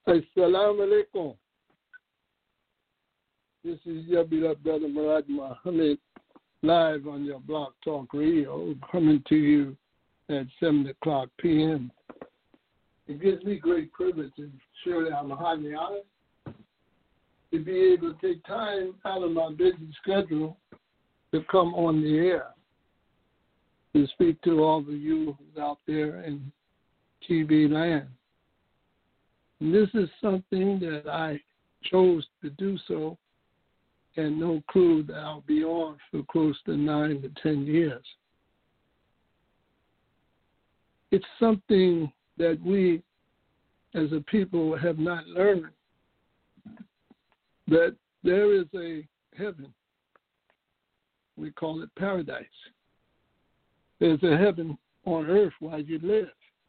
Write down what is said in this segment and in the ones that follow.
Assalamu alaikum. This is your beloved brother Murad Muhammad, live on your Blog Talk Radio, coming to you at 7 o'clock p.m. It gives me great privilege, and surely I'm highly honored, to be able to take time out of my busy schedule to come on the air to speak to all of you who's out there in TV land. And this is something that I chose to do so, and no clue that I'll be on for close to 9 to 10 years. It's something that we as a people have not learned, that there is a heaven. We call it paradise. There's a heaven on earth while you live.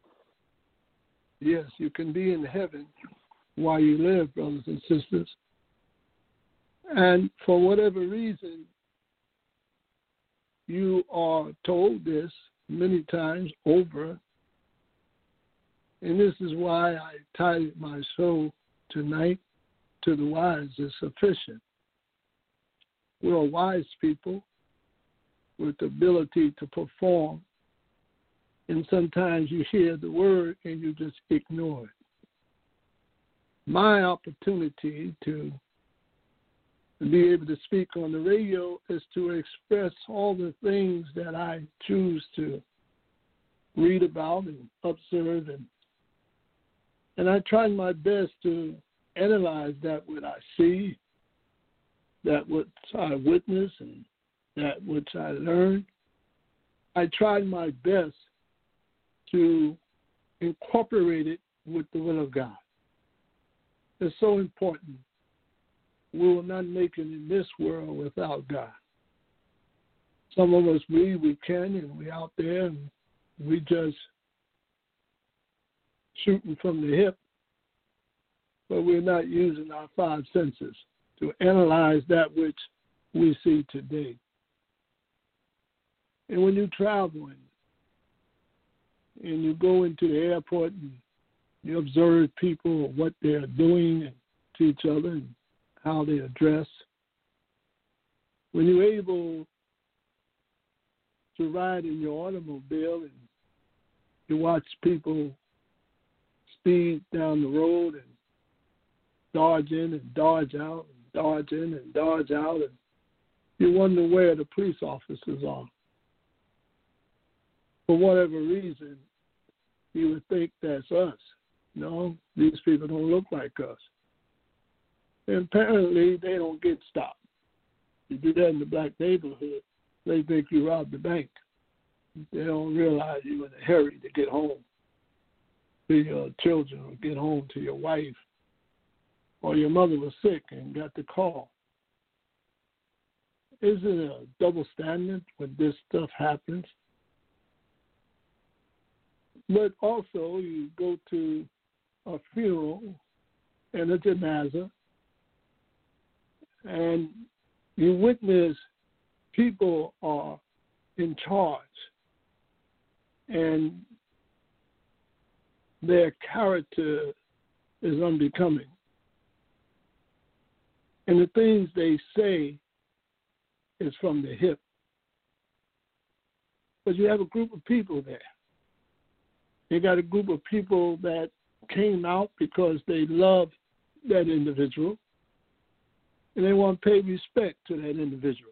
Yes, you can be in heaven while you live, brothers and sisters. And for whatever reason, you are told this many times over. And this is why I titled my show tonight, "To the Wise is Sufficient." We're wise people with the ability to perform. And sometimes you hear the word and you just ignore it. My opportunity to be able to speak on the radio is to express all the things that I choose to read about and observe, and I try my best to analyze that what I see, that which I witness, and that which I learn. I tried my best to incorporate it with the will of God. It's so important. We will not make it in this world without God. Some of us, we can, and we out there, and we just shooting from the hip, but we're not using our five senses to analyze that which we see today. And when you travel and you go into the airport and you observe people, what they're doing to each other and how they address, when you're able to ride in your automobile and you watch people speed down the road and dodge in and dodge out and dodge in and dodge out, and you wonder where the police officers are. For whatever reason, you would think that's us. No, these people don't look like us. And apparently, they don't get stopped. You do that in the black neighborhood, they think you robbed the bank. They don't realize you're in a hurry to get home to your children or get home to your wife, or your mother was sick and got the call. Is it a double standard when this stuff happens? But also, you go to a funeral and a janazah, and you witness people are in charge, and their character is unbecoming. And the things they say is from the hip. But you have a group of people there. You got a group of people that came out because they love that individual and they want to pay respect to that individual.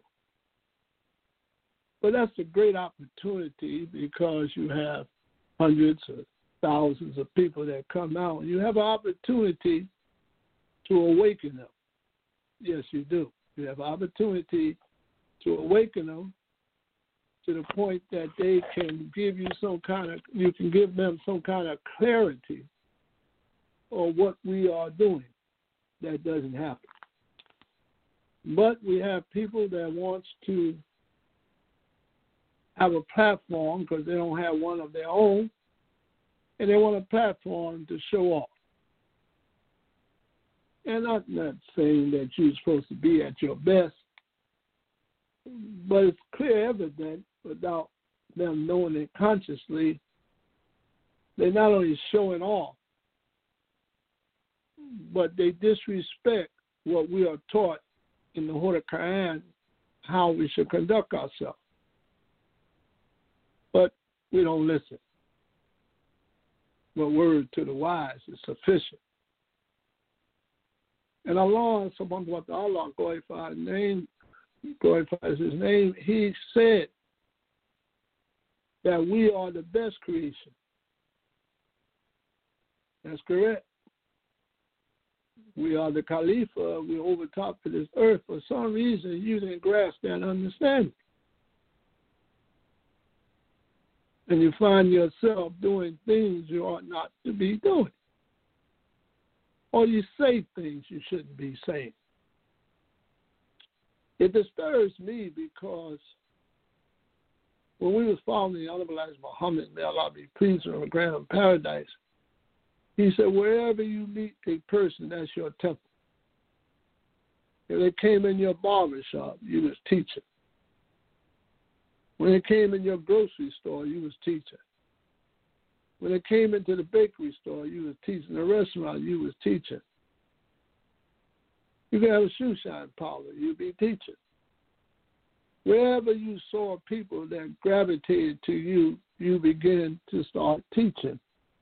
But that's a great opportunity because you have hundreds or thousands of people that come out. You have an opportunity to awaken them. Yes, you do. You have an opportunity to awaken them to the point that they can give you you can give them some kind of clarity on what we are doing. That doesn't happen. But we have people that wants to have a platform because they don't have one of their own, and they want a platform to show off. And I'm not saying that you're supposed to be at your best, but it's clear evident without them knowing it consciously, they're not only showing off, but they disrespect what we are taught in the Holy Quran, how we should conduct ourselves. But we don't listen. But word to the wise is sufficient. And Allah subhanahu wa ta'ala glorifies his name. He said that we are the best creation. That's correct. We are the Khalifa. We're over top of this earth. For some reason, you didn't grasp that understanding. And you find yourself doing things you ought not to be doing. Or you say things you shouldn't be saying. It disturbs me because when we was following the Honorable Elijah Muhammad, may Allah be pleased with him, grant him paradise, he said, wherever you meet a person, that's your temple. If they came in your barber shop, you was teaching. When they came in your grocery store, you was teaching. When they came into the bakery store, you was teaching. The restaurant, you was teaching. You could have a shoe shine parlor, you'd be teaching. Wherever you saw people that gravitated to you, you began to start teaching.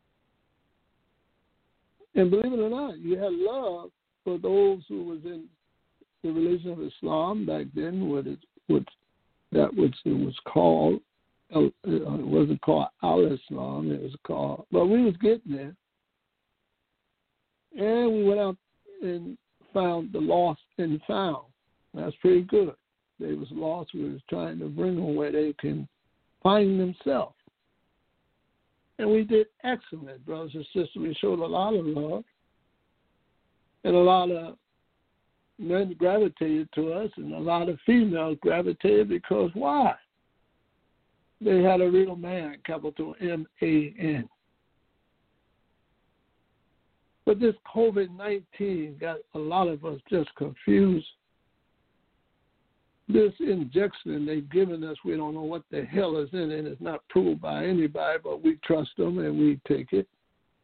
And believe it or not, you had love for those who was in the religion of Islam back then, it was called, it wasn't called Al-Islam, it was called, but we was getting there. And we went out and found the lost and found. That's pretty good. They was lost. We was trying to bring them where they can find themselves. And we did excellent, brothers and sisters. We showed a lot of love. And a lot of men gravitated to us, and a lot of females gravitated because why? They had a real man, capital M-A-N. But this COVID-19 got a lot of us just confused. This injection they've given us, we don't know what the hell is in it. It's not proved by anybody, but we trust them and we take it.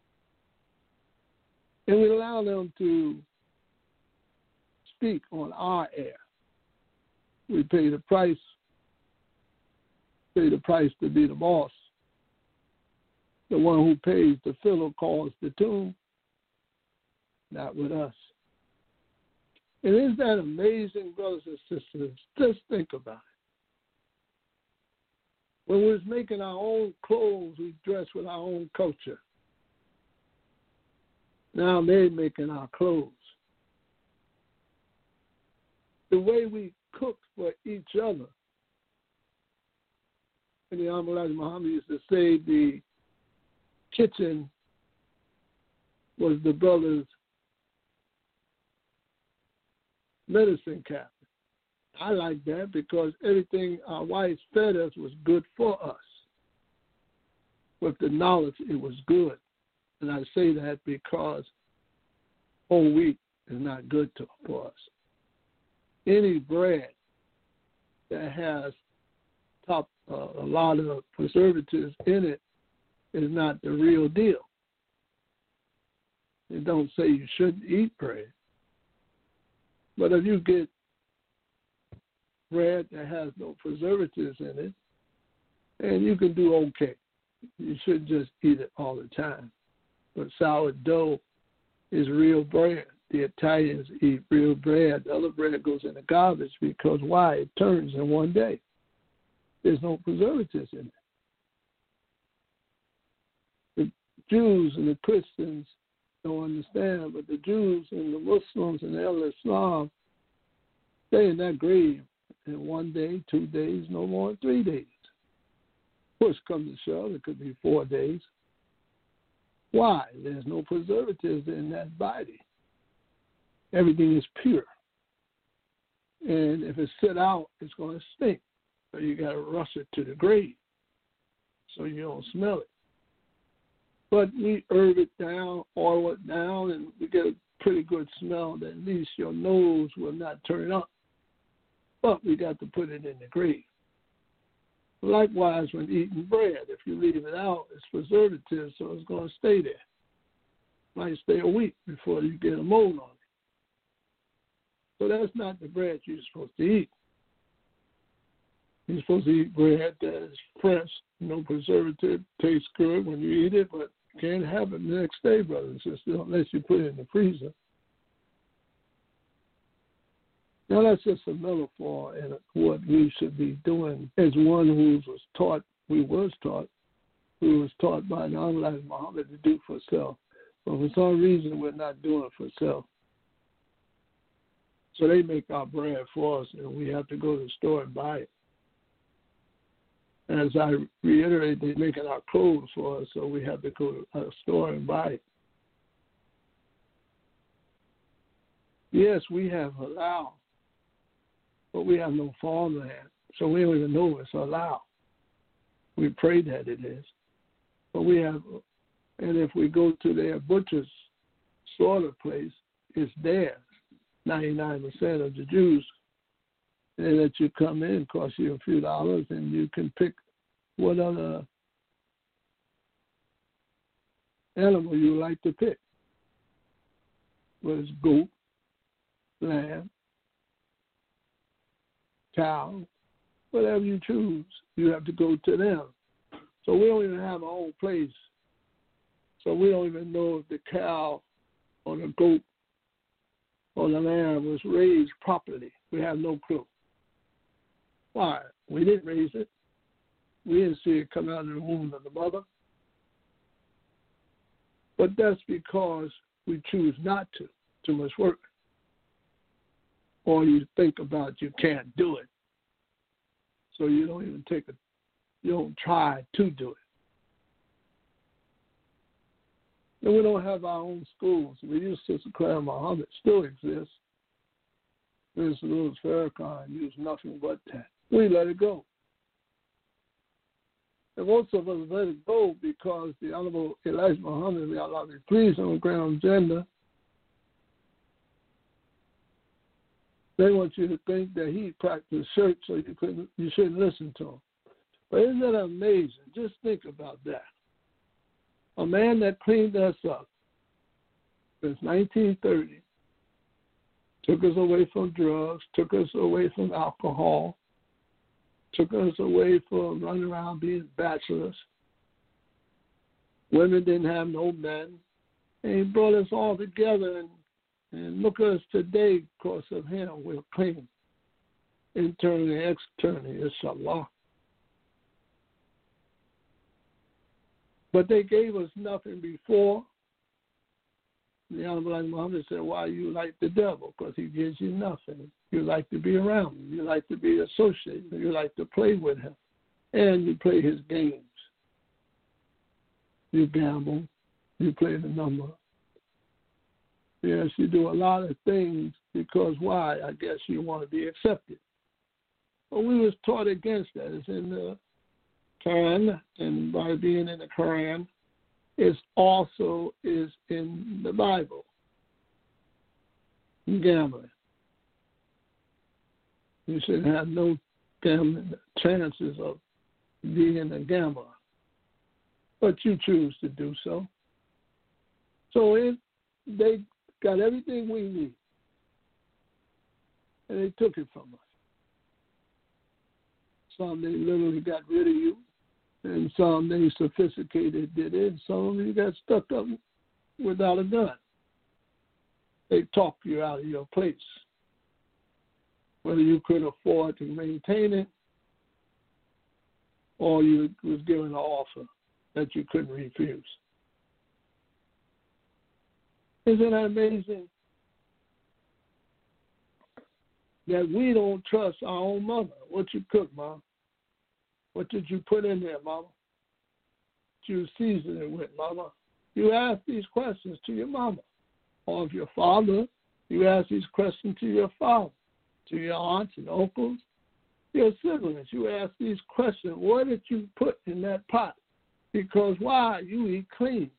And we allow them to speak on our air. We pay the price to be the boss. The one who pays the fiddle calls the tune. Not with us. And isn't that amazing, brothers and sisters? Just think about it. When we was making our own clothes, we dressed with our own culture. Now they're making our clothes. The way we cook for each other. And the Honorable Elijah Muhammad used to say the kitchen was the brother's medicine cabinet. I like that because everything our wives fed us was good for us. With the knowledge it was good. And I say that because whole wheat is not good for us. Any bread that has a lot of preservatives in it is not the real deal. They don't say you shouldn't eat bread. But if you get bread that has no preservatives in it, and you can do okay. You shouldn't just eat it all the time. But sourdough is real bread. The Italians eat real bread. The other bread goes in the garbage because why? It turns in one day. There's no preservatives in it. The Jews and the Christians don't understand, but the Jews and the Muslims and the Islam, they're in that grave in 1 day, 2 days, no more than 3 days. Push comes to shove, it could be 4 days. Why? There's no preservatives in that body. Everything is pure. And if it's sit out, it's going to stink. So you got to rush it to the grave so you don't smell it. But we herb it down, oil it down, and we get a pretty good smell that at least your nose will not turn up. But we got to put it in the grave. Likewise, when eating bread, if you leave it out, it's preservative, so it's going to stay there. might stay a week before you get a mold on it. So that's not the bread you're supposed to eat. You're supposed to eat bread that is fresh, no preservative, tastes good when you eat it, but you can't have it the next day, brothers and sisters, unless you put it in the freezer. Now that's just a metaphor in what we should be doing as one who was taught by the Honorable Muhammad to do for self. But for some reason, we're not doing it for self. So they make our bread for us, and we have to go to the store and buy it. As I reiterate, they're making our clothes for us, so we have to go to a store and buy it. Yes, we have halal, but we have no farmland, so we don't even know it's halal. We pray that it is. But we have, and if we go to their butcher's slaughter place, it's there. 99% of the Jews, they let you come in, cost you a few dollars, and you can pick what other animal you like to pick. Whether it's goat, lamb, cow, whatever you choose, you have to go to them. So we don't even have our own place. So we don't even know if the cow or the goat or the lamb was raised properly. We have no clue. Why? We didn't raise it. We didn't see it come out of the womb of the mother. But that's because we choose not to. Too much work. Or you think about you can't do it. So you don't even you don't try to do it. And we don't have our own schools. We use Sister Clara Muhammad, still exists. Mr. Louis Farrakhan used nothing but that. We let it go. And most of us let it go because the Honorable Elijah Muhammad, may Allah be pleased, on the ground gender, they want you to think that he practiced church so you shouldn't listen to him. But isn't that amazing? Just think about that. A man that cleaned us up since 1930, took us away from drugs, took us away from alcohol, took us away from running around being bachelors. Women didn't have no men. And he brought us all together, and look at us today because of him. We're clean, internally and externally, inshallah. But they gave us nothing before. The Honorable Muhammad said, why you like the devil? Because he gives you nothing. You like to be around him. You like to be associated. You like to play with him. And you play his games. You gamble. You play the number. Yes, you do a lot of things because why? I guess you want to be accepted. But we was taught against that. It's in the Quran, and by being in the Quran, it also is in the Bible. Gambling. You should have no gambling chances of being a gambler. But you choose to do so. So they got everything we need. And they took it from us. Some they literally got rid of you. And some they sophisticated did it. Some of you got stuck up without a gun. They talked you out of your place. Whether you could afford to maintain it or you was given an offer that you couldn't refuse. Isn't that amazing? That we don't trust our own mother. What you cook, Mom? What did you put in there, Mama? What you season it with, Mama? You ask these questions to your mama. Or if your father, you ask these questions to your father, to your aunts and uncles, your siblings. You ask these questions. What did you put in that pot? Because why? You eat clean.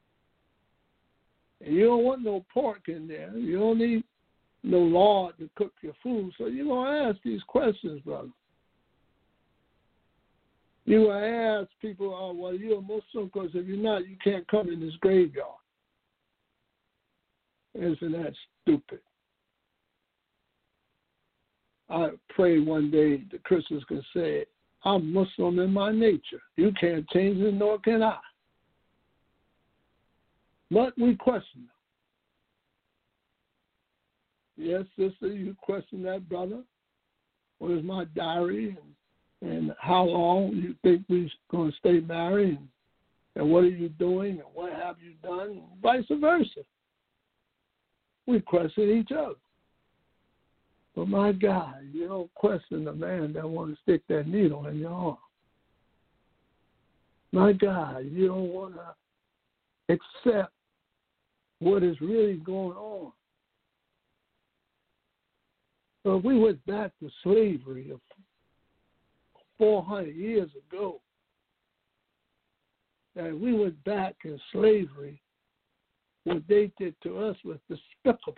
And you don't want no pork in there. You don't need no lard to cook your food. So you're going to ask these questions, brother. You will ask people, oh, well, you're a Muslim because if you're not, you can't come in this graveyard. Isn't that stupid? I pray one day the Christians can say, I'm Muslim in my nature. You can't change it, nor can I. But we question them. Yes, sister, you question that, brother. What is my diary and how long you think we're going to stay married and what are you doing and what have you done, and vice versa. We question each other. But my God, you don't question the man that wants to stick that needle in your arm. My God, you don't want to accept what is really going on. So if we went back to slavery of 400 years ago, and we went back in slavery, what they did to us was despicable.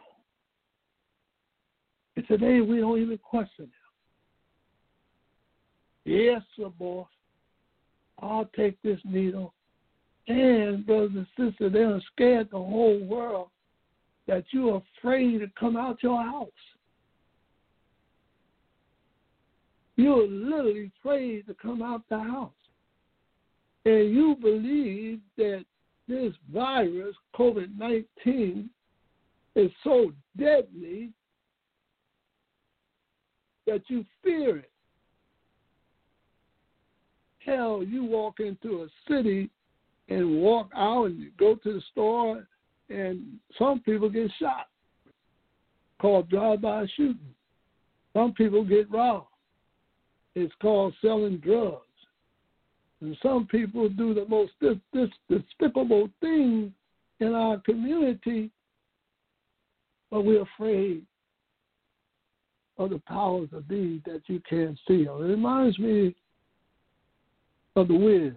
And today we don't even question them. Yes, sir, boss, I'll take this needle. And, brothers and sisters, they're scared the whole world that you're afraid to come out your house. You're literally afraid to come out the house. And you believe that this virus, COVID-19, is so deadly that you fear it. Hell, you walk into a city and walk out and you go to the store and some people get shot, called drive-by shooting. Some people get robbed. It's called selling drugs. And some people do the most despicable things in our community, but we're afraid of the powers of be that you can't see. It reminds me of the Wiz.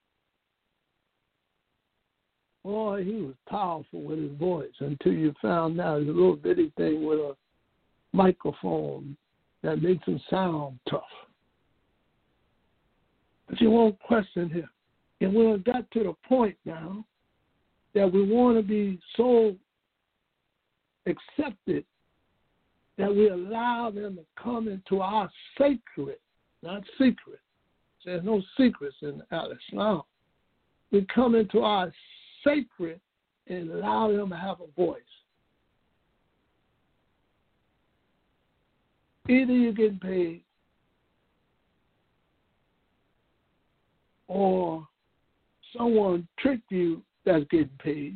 Boy, he was powerful with his voice until you found out a little bitty thing with a microphone that makes him sound tough. But you won't question him. And we have got to the point now that we want to be so accepted that we allow them to come into our sacred, not secret. There's no secrets in Islam. We come into our sacred and allow them to have a voice. Either you're getting paid or someone tricked you that's getting paid,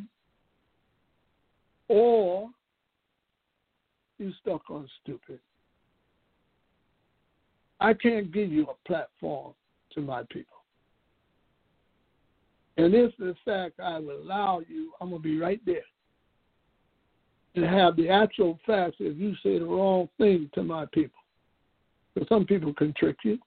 or you stuck on stupid. I can't give you a platform to my people. And if, in fact, I will allow you, I'm going to be right there and have the actual facts if you say the wrong thing to my people. Because some people can trick you.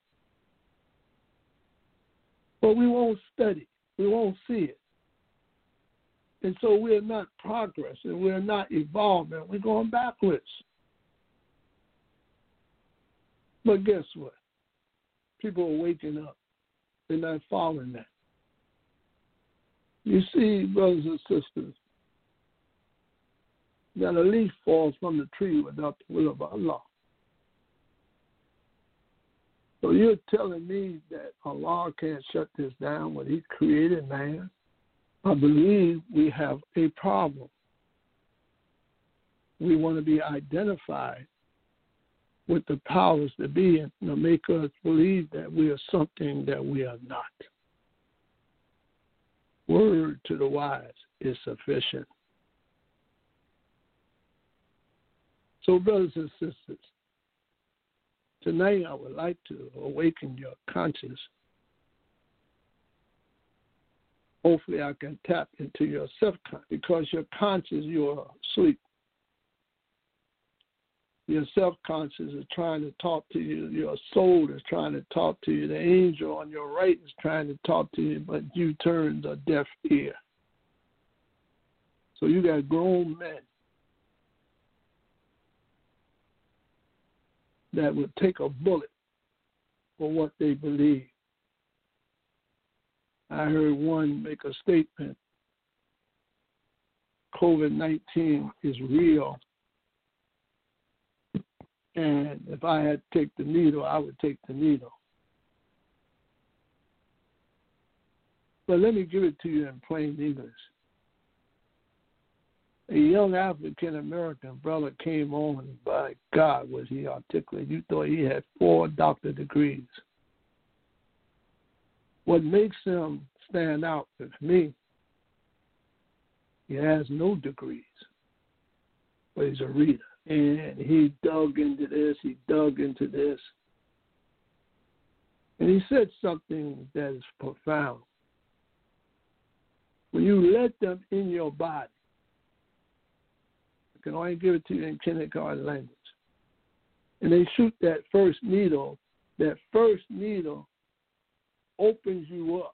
But we won't study. We won't see it. And so we're not progressing. We're not evolving. We're going backwards. But guess what? People are waking up. They're not following that. You see, brothers and sisters, that a leaf falls from the tree without the will of Allah. So you're telling me that Allah can't shut this down when He created man? I believe we have a problem. We want to be identified with the powers that be and to make us believe that we are something that we are not. Word to the wise is sufficient. So, brothers and sisters, tonight I would like to awaken your conscience. Hopefully I can tap into your self-conscious, because your conscious, you're asleep. Your self-conscious is trying to talk to you. Your soul is trying to talk to you. The angel on your right is trying to talk to you, but you turned a deaf ear. So you got grown men that would take a bullet for what they believe. I heard one make a statement COVID-19 is real. And if I had to take the needle, I would take the needle. But let me give it to you in plain English. A young African-American brother came on, and by God, was he articulate. You thought he had 4 doctorate degrees. What makes him stand out with me, he has no degrees, but he's a reader. And he dug into this, and he said something that is profound. When you let them in your body, I can only give it to you in kindergarten language, and they shoot that first needle opens you up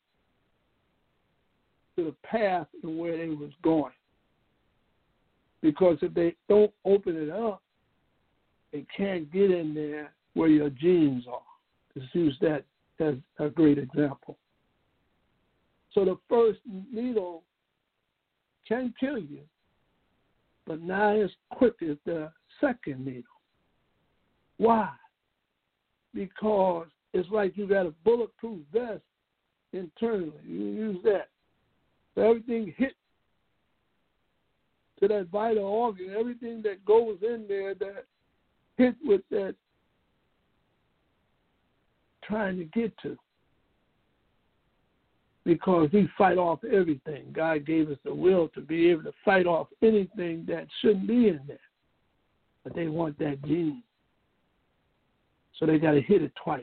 to the path and where they was going. Because if they don't open it up, they can't get in there where your genes are. Let's use that as a great example. So the first needle can kill you, but not as quick as the second needle. Why? Because it's like you got a bulletproof vest internally. You use that. So everything hit to that vital organ, everything that goes in there that hit with that trying to get to. Because we fight off everything. God gave us the will to be able to fight off anything that shouldn't be in there. But they want that gene. So they got to hit it twice.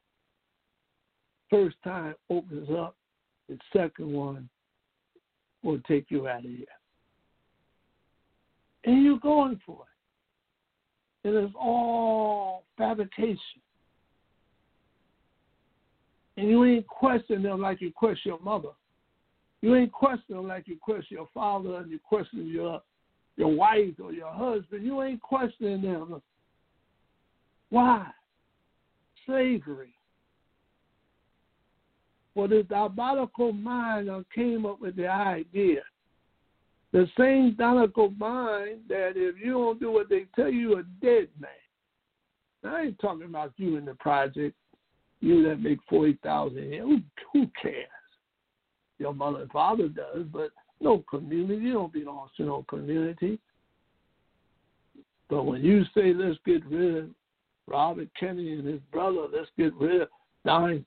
First time opens up, the second one will take you out of here. And you're going for it. It is all fabrication. And you ain't questioning them like you question your mother. You ain't questioning them like you question your father and you question your wife or your husband. You ain't questioning them. Why? Slavery. Well, this diabolical mind came up with the idea. The same diabolical mind that if you don't do what they tell you, you're a dead man. Now, I ain't talking about you in the project. You that make $40,000 a year, who cares? Your mother and father does, but no community. You don't belong to no community. But when you say, let's get rid of Robert Kennedy and his brother, let's get rid of Donald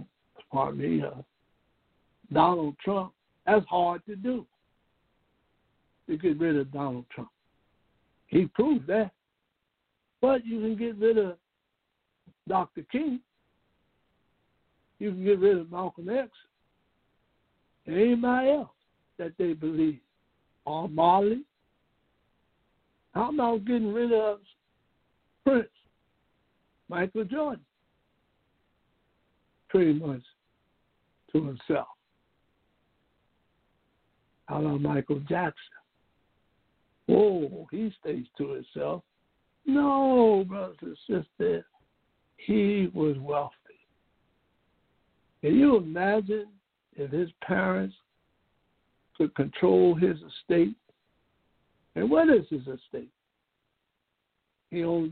Trump, that's hard to do. To get rid of Donald Trump. He proved that. But you can get rid of Dr. King. You can get rid of Malcolm X and anybody else that they believe. Or Marley. How about getting rid of Prince, Michael Jordan? Pretty much to himself. How about Michael Jackson? Oh, he stays to himself. No, brothers and sisters, he was wealthy. Can you imagine if his parents could control his estate? And what is his estate? He owned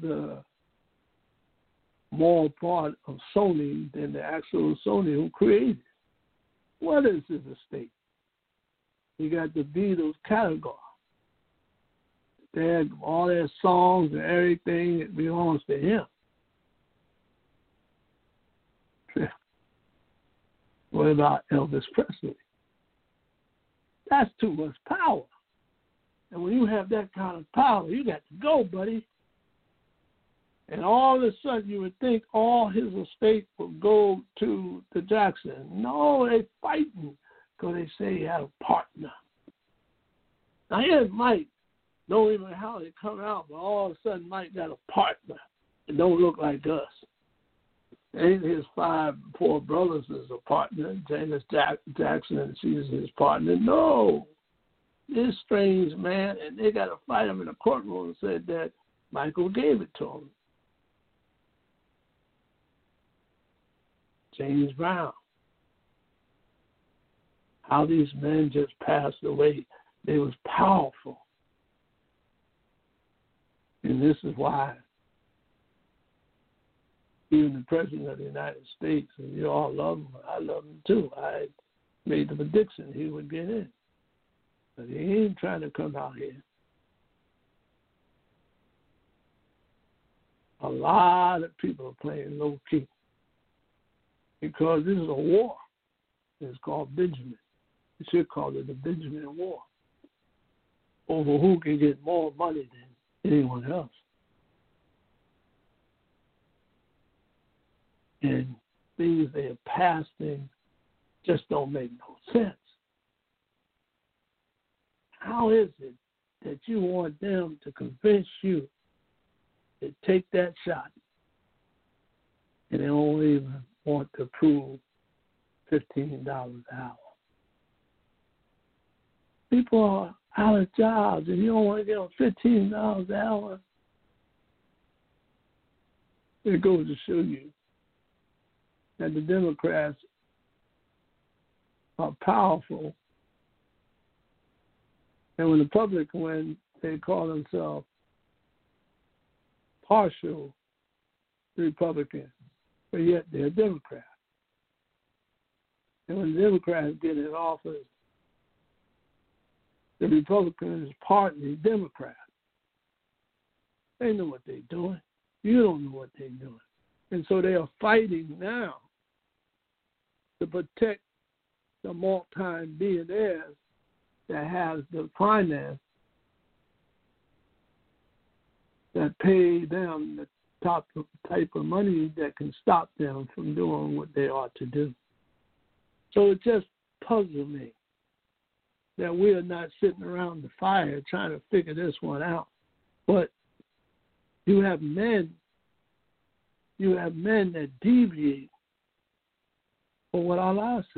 more part of Sony than the actual Sony who created it. What is his estate? He got the Beatles catalog. They had all their songs and everything that belongs to him. What about Elvis Presley? That's too much power. And when you have that kind of power, you got to go, buddy. And all of a sudden, you would think all his estate would go to the Jackson. No, they're fighting because they say he had a partner. Now, here's Mike. Don't even know how they come out, but all of a sudden, Mike got a partner. It don't look like us. And his 4 brothers is a partner. James Jackson, and she's his partner. No. This strange man, and they got to fight him in the courtroom and said that Michael gave it to him. James Brown. How these men just passed away. They was powerful. And this is why even the President of the United States, and you all love him, I love him too. I made the prediction he would get in. But he ain't trying to come out here. A lot of people are playing low key because this is a war. It's called Benjamin. You should call it the Benjamin War over who can get more money than anyone else. And things they are passing just don't make no sense. How is it that you want them to convince you to take that shot and they don't even want to prove $15 an hour? People are out of jobs and you don't want to get them $15 an hour. It goes to show you that the Democrats are powerful. And when the public win, they call themselves partial Republican, but yet they're Democrats. And when the Democrats get in office, the Republicans is partly Democrat. They know what they're doing. You don't know what they're doing. And so they are fighting now to protect the multi-billionaires that has the finance that pay them the top type of money that can stop them from doing what they ought to do. So it just puzzles me that we are not sitting around the fire trying to figure this one out. But you have men that deviate from what Allah says.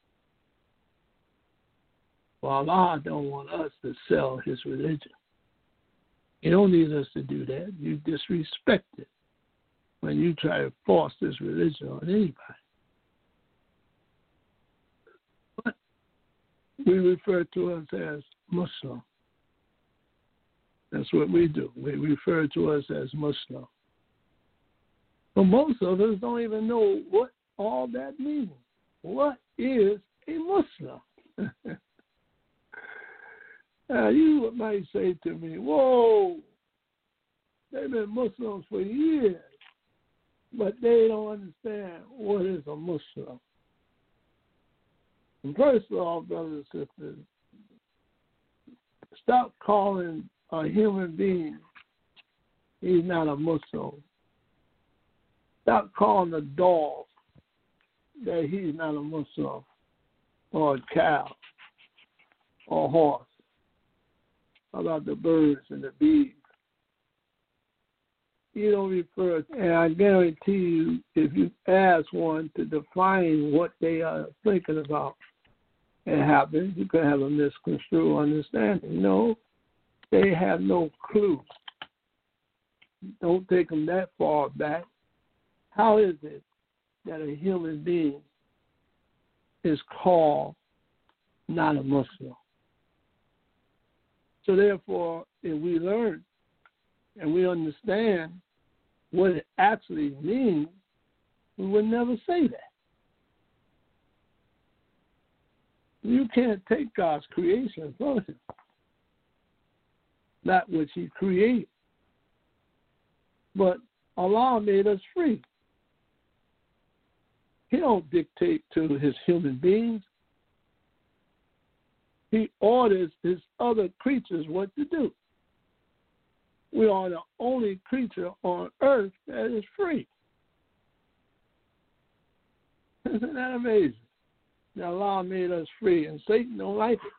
Well, Allah don't want us to sell his religion. He don't need us to do that. You disrespect it when you try to force this religion on anybody. But we refer to us as Muslim. That's what we do. We refer to us as Muslim. But most of us don't even know what all that means. What is a Muslim? Now, you might say to me, whoa, they've been Muslims for years, but they don't understand what is a Muslim. And first of all, brothers and sisters, stop calling a human being he's not a Muslim. Stop calling a dog that he's not a Muslim, or a cow, or a horse. How about the birds and the bees? You don't refer, and I guarantee you, if you ask one to define what they are thinking about, it happens, you could have a misconstrued understanding. No, they have no clue. Don't take them that far back. How is it that a human being is called not a Muslim? So therefore, if we learn and we understand what it actually means, we would never say that. You can't take God's creation from him, that which he created. But Allah made us free. He don't dictate to his human beings. He orders his other creatures what to do. We are the only creature on earth that is free. Isn't that amazing? That Allah made us free, and Satan don't like it.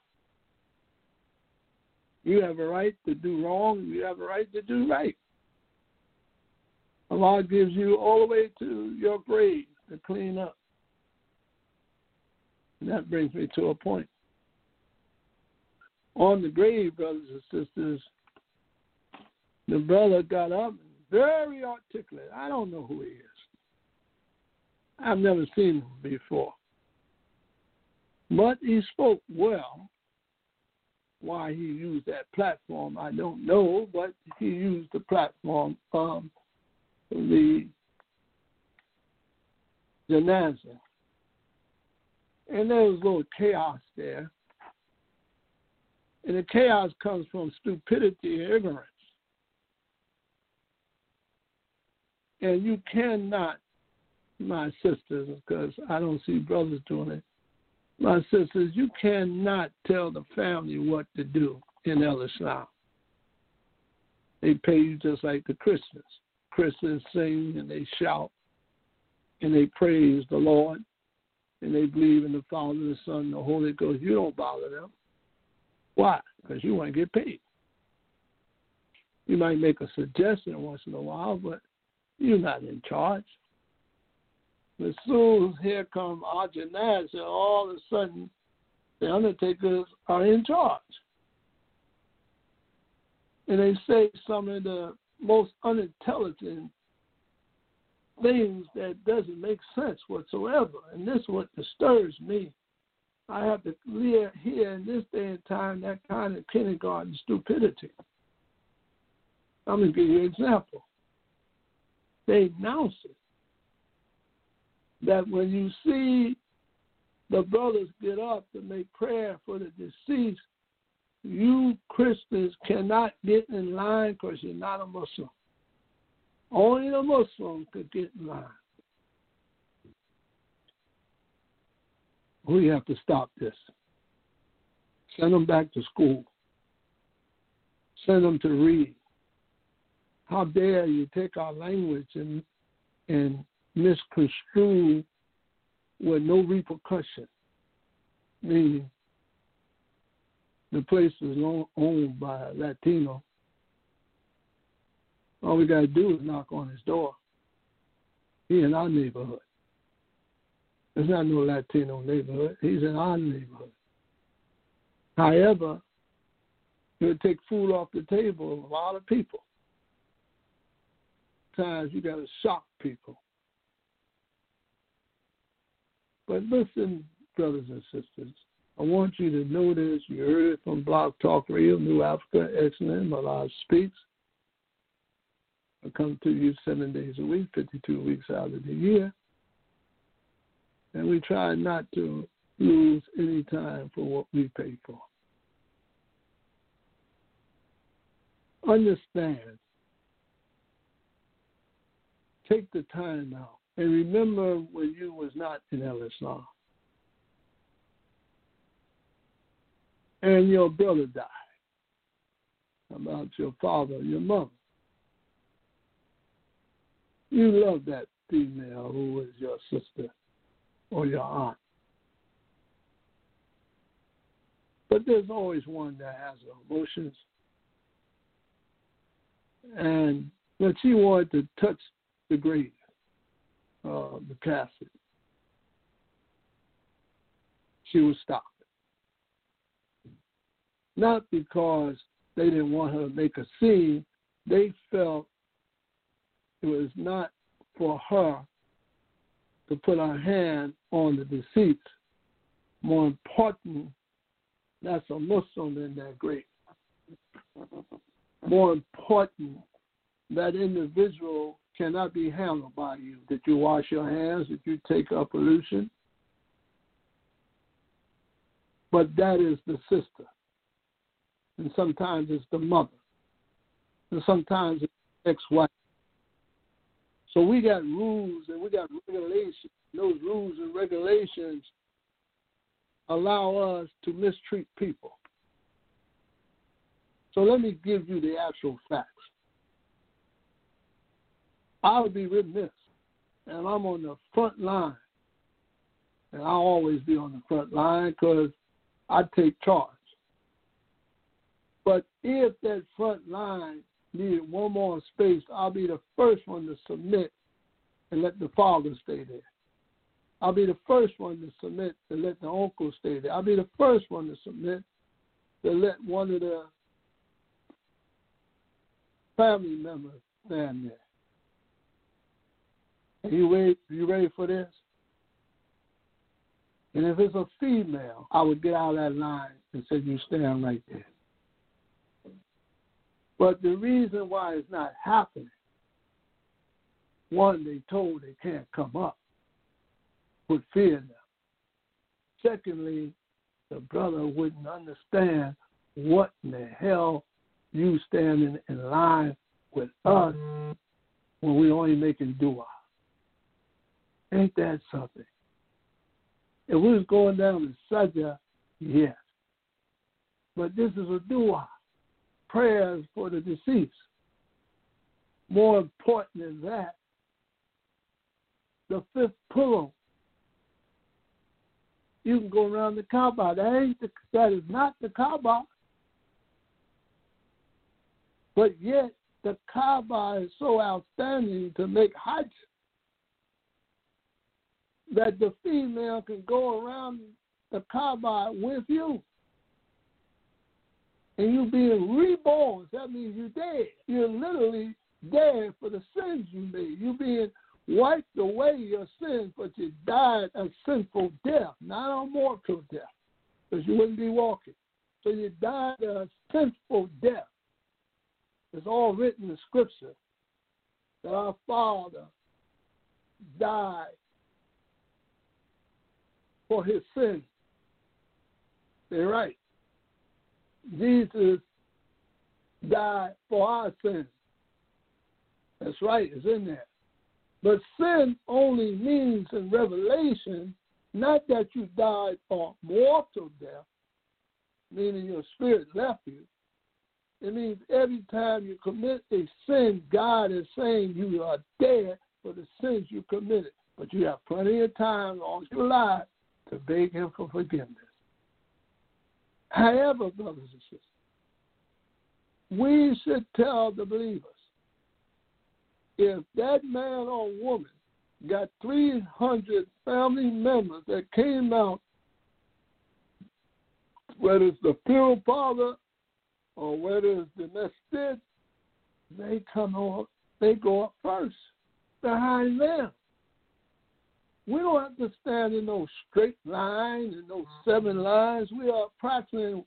You have a right to do wrong. You have a right to do right. Allah gives you all the way to your grave to clean up. And that brings me to a point. On the grave, brothers and sisters, the brother got up, very articulate. I don't know who he is. I've never seen him before. But he spoke well. why he used that platform, I don't know, but he used the platform of the Janaza. And there was a little chaos there. And the chaos comes from stupidity and ignorance. And you cannot, my sisters, because I don't see brothers doing it, my sisters, you cannot tell the family what to do in El Islam. They pay you just like the Christians. Christians sing and they shout and they praise the Lord and they believe in the Father, the Son, and the Holy Ghost. You don't bother them. Why? Because you want to get paid. You might make a suggestion once in a while, but you're not in charge. As soon as here come our Janaza, all of a sudden the undertakers are in charge. And they say some of the most unintelligent things that doesn't make sense whatsoever. And this is what disturbs me. I have to live here in this day and time that kind of kindergarten stupidity. I'm going to give you an example. They announce it. That when you see the brothers get up to make prayer for the deceased, you Christians cannot get in line because you're not a Muslim. Only a Muslim could get in line. We have to stop this. Send them back to school. Send them to read. How dare you take our language and misconstrue with no repercussion, meaning the place is owned by a Latino. All we got to do is knock on his door. He in our neighborhood. There's not no Latino neighborhood. He's in our neighborhood. However, he'll take food off the table of a lot of people. Sometimes you got to shock people. But listen, brothers and sisters, I want you to know this. You heard it from Blog Talk Radio, New Africa, XNN, Malaj Speaks. I come to you 7 days a week, 52 weeks out of the year. And we try not to lose any time for what we pay for. Understand. Take the time out. And remember when you was not in El Islam. And your brother died. About your father or your mother. You love that female who was your sister or your aunt. But there's always one that has emotions. And when she wanted to touch the grave, the casket, she was stopped. Not because they didn't want her to make a scene. They felt it was not for her to put her hand on the deceased. More important, that's a Muslim in that grave. More important, that individual cannot be handled by you. Did you wash your hands? Did you take up pollution? But that is the sister. And sometimes it's the mother. And sometimes it's the ex-wife. So we got rules and we got regulations. Those rules and regulations allow us to mistreat people. So let me give you the actual facts. I would be remiss, and I'm on the front line, and I'll always be on the front line because I take charge. But if that front line needed one more space, I'll be the first one to submit and let the father stay there. I'll be the first one to submit to let the uncle stay there. I'll be the first one to submit to let one of the family members stand there. Are you ready for this? And if it's a female, I would get out of that line and say, you stand right there. But the reason why it's not happening, one, they told they can't come up, put fear in them. Secondly, the brother wouldn't understand what in the hell you standing in line with us when we only making dua. Ain't that something? If we was going down to sajda, yes. But this is a dua, prayers for the deceased. More important than that, the fifth pillow. You can go around the Kaaba. That is not the Kaaba. But yet, the Kaaba is so outstanding to make Hajj that the female can go around the Kaaba with you. And you being reborn, that means you're dead. You're literally dead for the sins you made. You're being wiped away your sins, but you died a sinful death, not a mortal death, because you wouldn't be walking. So you died a sinful death. It's all written in Scripture that our Father died for his sins. They're right. Jesus died for our sins. That's right, it's in there. But sin only means in Revelation, not that you died for mortal death, meaning your spirit left you. It means every time you commit a sin, God is saying you are dead for the sins you committed. But you have plenty of time, as long as you're alive, to beg him for forgiveness. However, brothers and sisters, we should tell the believers, if that man or woman got 300 family members that came out, whether it's the funeral parlor or whether it's the masjid, they go up first behind them. We don't have to stand in no straight line and no 7 lines. We are practicing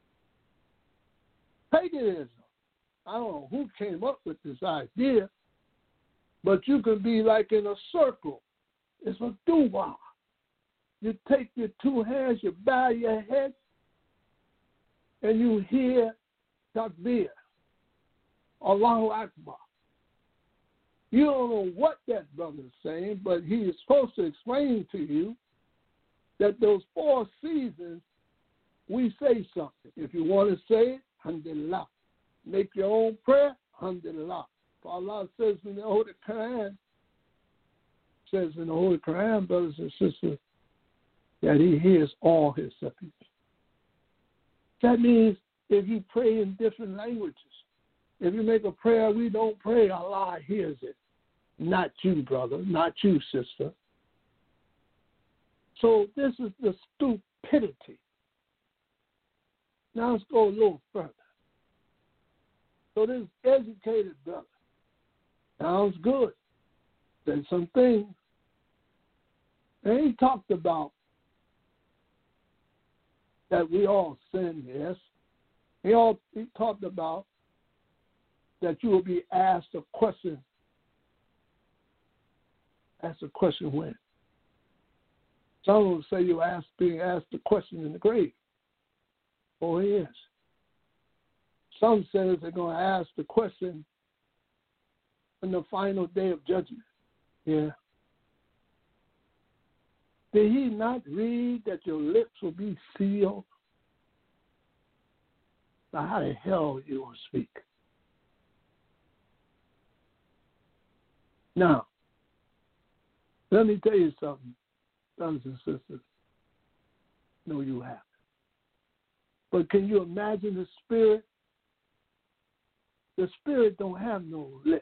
paganism. I don't know who came up with this idea, but you can be like in a circle. It's a dua. You take your 2 hands, you bow your head, and you hear Takbir, Allahu Akbar. You don't know what that brother is saying, but he is supposed to explain to you that those 4 seasons, we say something. If you want to say it, alhamdulillah. Make your own prayer, alhamdulillah. For Allah says in the Holy Quran, brothers and sisters, that he hears all his supplications. That means if you pray in different languages, if you make a prayer we don't pray, Allah hears it. Not you, brother, not you, sister. So this is the stupidity. Now let's go a little further. So this educated brother sounds good. Said some things. And he talked about that we all sin, yes. He talked about that you will be asked a question. Asked a question when? Some will say you're being asked a question in the grave. Oh, he is. Some say they're going to ask the question on the final day of judgment. Yeah. Did he not read that your lips will be sealed? Now, how the hell you will speak? Now, let me tell you something, brothers and sisters. No, you haven't. But can you imagine the spirit? The spirit don't have no lips.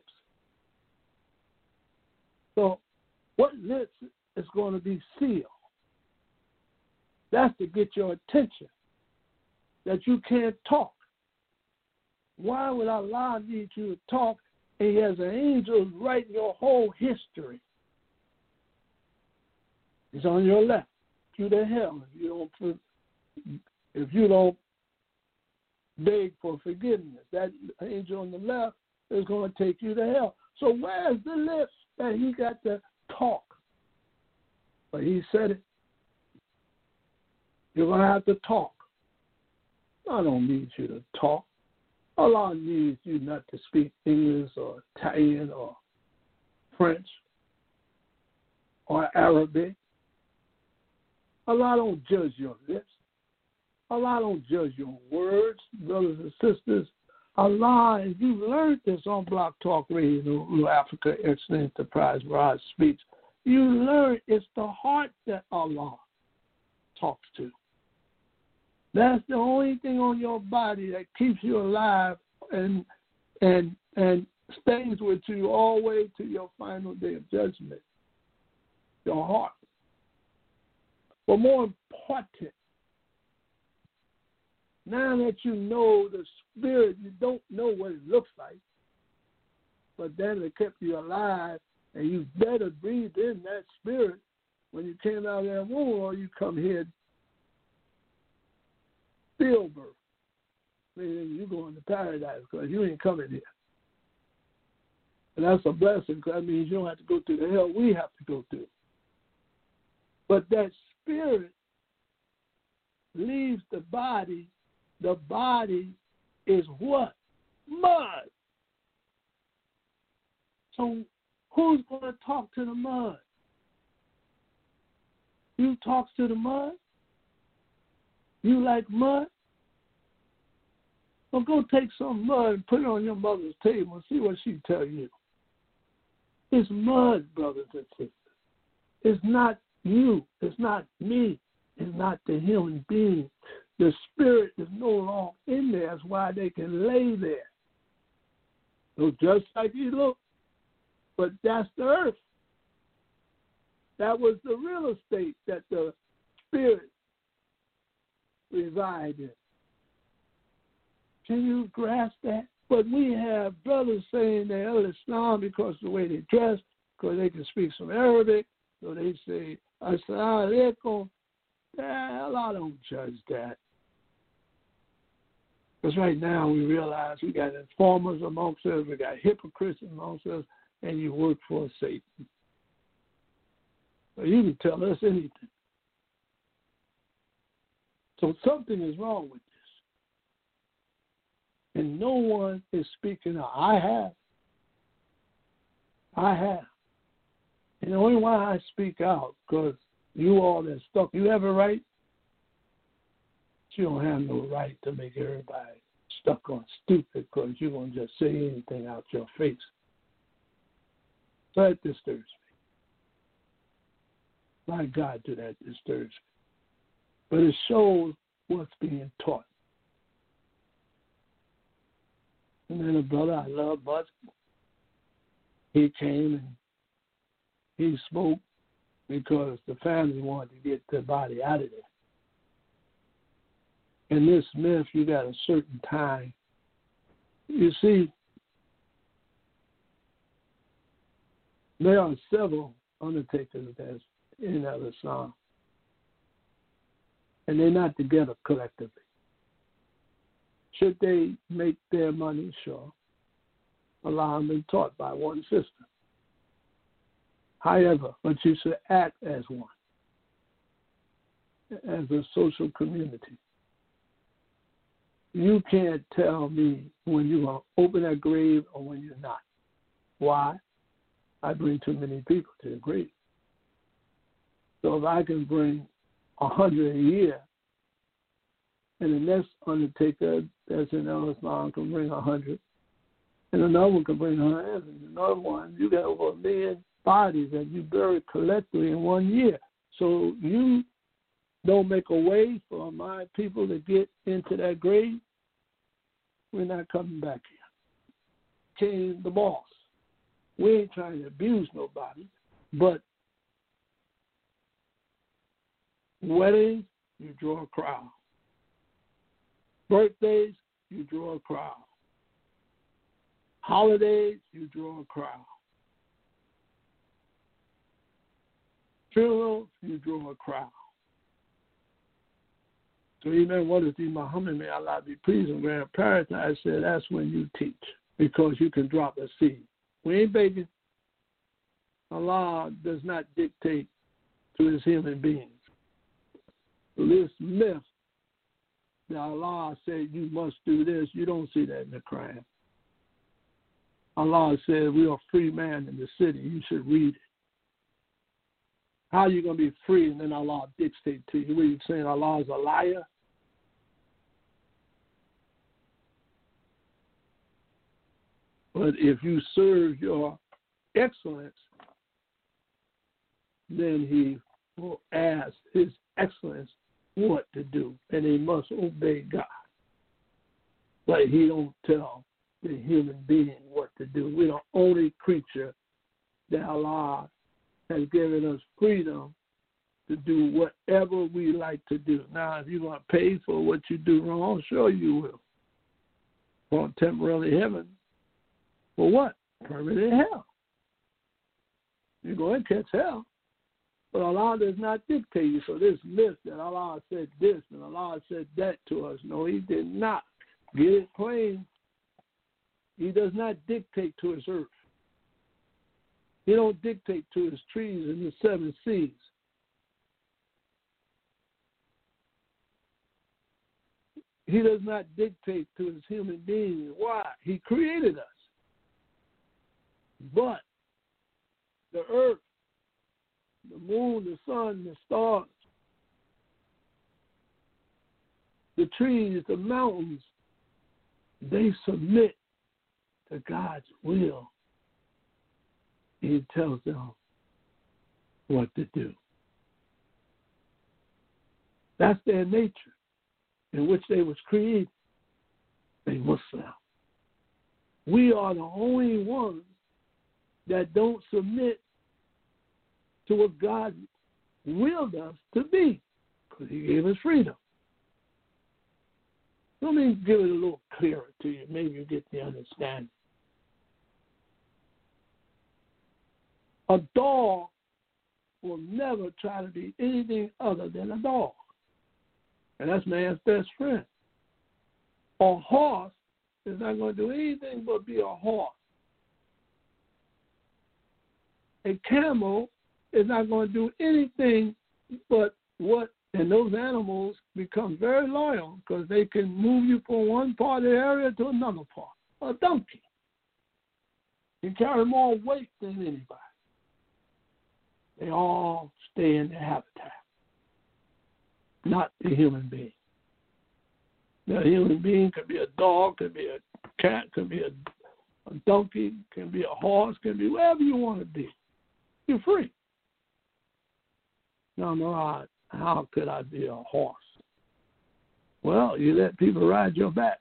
So what lips is going to be sealed? That's to get your attention, that you can't talk. Why would Allah need you to talk and he has an angel writing your whole history? He's on your left. you to hell if you don't beg for forgiveness. That angel on the left is going to take you to hell. So where's the lips that he got to talk? But he said it. You're going to have to talk. I don't need you to talk. Allah needs you not to speak English or Italian or French or Arabic. Allah don't judge your lips. Allah don't judge your words, brothers and sisters. Allah, and you've learned this on Block Talk Radio, New Africa Excellent Enterprise, Rod Speaks. You learn it's the heart that Allah talks to. That's the only thing on your body that keeps you alive and stays with you all the way to your final day of judgment. Your heart. But more important, now that you know the spirit, you don't know what it looks like, but then it kept you alive, and you better breathe in that spirit when you came out of that womb, or you come here stillbirth, meaning you're going to paradise because you ain't coming here. And that's a blessing because that means you don't have to go through the hell we have to go through. But that spirit leaves the body. The body is what? Mud. So who's going to talk to the mud? You talk to the mud? You like mud? Well, go take some mud and put it on your mother's table and see what she tell you. It's mud, brothers and sisters. It's not you. It's not me. It's not the human being. The spirit is no longer in there. That's why they can lay there. So just like you look, but that's the earth. That was the real estate that the spirit reside in. Can you grasp that? But we have brothers saying they're Islam because of the way they dress, because they can speak some Arabic, so they say, Assalamu alaikum. Hell, I don't judge that. Because right now we realize we got informers amongst us, we got hypocrites amongst us, and you work for Satan. So you can tell us anything. So something is wrong with this. And no one is speaking out. I have. And the only why I speak out, because you all that stuck, you have a right. You don't have no right to make everybody stuck on stupid because you're going to just say anything out your face. So that disturbs me. My God, that disturbs me. But it shows what's being taught. And then a brother I love, Bud, he came and he spoke because the family wanted to get the body out of there. In this myth, you got a certain time. You see, there are several undertakers that's in Islam, and they're not together collectively. Should they make their money, sure. Allah has been taught by one system. However, but you should act as one, as a social community. You can't tell me when you're going to open that grave or when you're not. Why? I bring too many people to the grave. So if I can bring 100 a year, and the next undertaker that's in Islam can bring 100, and another one can bring 100, and another one, you got over 1 million bodies that you bury collectively in 1 year. So you don't make a way for my people to get into that grave, we're not coming back here. Came the boss. We ain't trying to abuse nobody, but weddings, you draw a crowd. Birthdays, you draw a crowd. Holidays, you draw a crowd. Funerals, you draw a crowd. So even what is the Muhammad, may Allah be pleased and grant paradise, said that's when you teach, because you can drop a seed. We ain't begging. Allah does not dictate to his human beings. This myth that Allah said you must do this, you don't see that in the Quran. Allah said we are a free man in the city. You should read it. How are you going to be free and then Allah dictate to you? What are you saying, Allah is a liar? But if you serve your excellence, then he will ask his excellence what to do, and he must obey God. But he don't tell the human being what to do. We're the only creature that Allah has given us freedom to do whatever we like to do. Now, if you want to pay for what you do wrong, sure you will. For temporarily heaven. For what? Permanent hell. You're going to catch hell. But Allah does not dictate you. So this myth that Allah said this and Allah said that to us, no, he did not. Get it plain. He does not dictate to his earth. He don't dictate to his trees and his seven seas. He does not dictate to his human beings. Why? He created us. But the earth, the moon, the sun, the stars, the trees, the mountains, they submit to God's will. He tells them what to do. That's their nature in which they was created. They Muslim. We are the only ones that don't submit to what God willed us to be, because he gave us freedom. Let me give it a little clearer to you. Maybe you get the understanding. A dog will never try to be anything other than a dog. And that's man's best friend. A horse is not going to do anything but be a horse. A camel is not going to do anything but what, and those animals become very loyal because they can move you from one part of the area to another part. A donkey can carry more weight than anybody. They all stay in their habitat, not the human being. The human being could be a dog, could be a cat, could be a donkey, can be a horse, can be whatever you want to be. You're free. No, how could I be a horse? Well, you let people ride your back.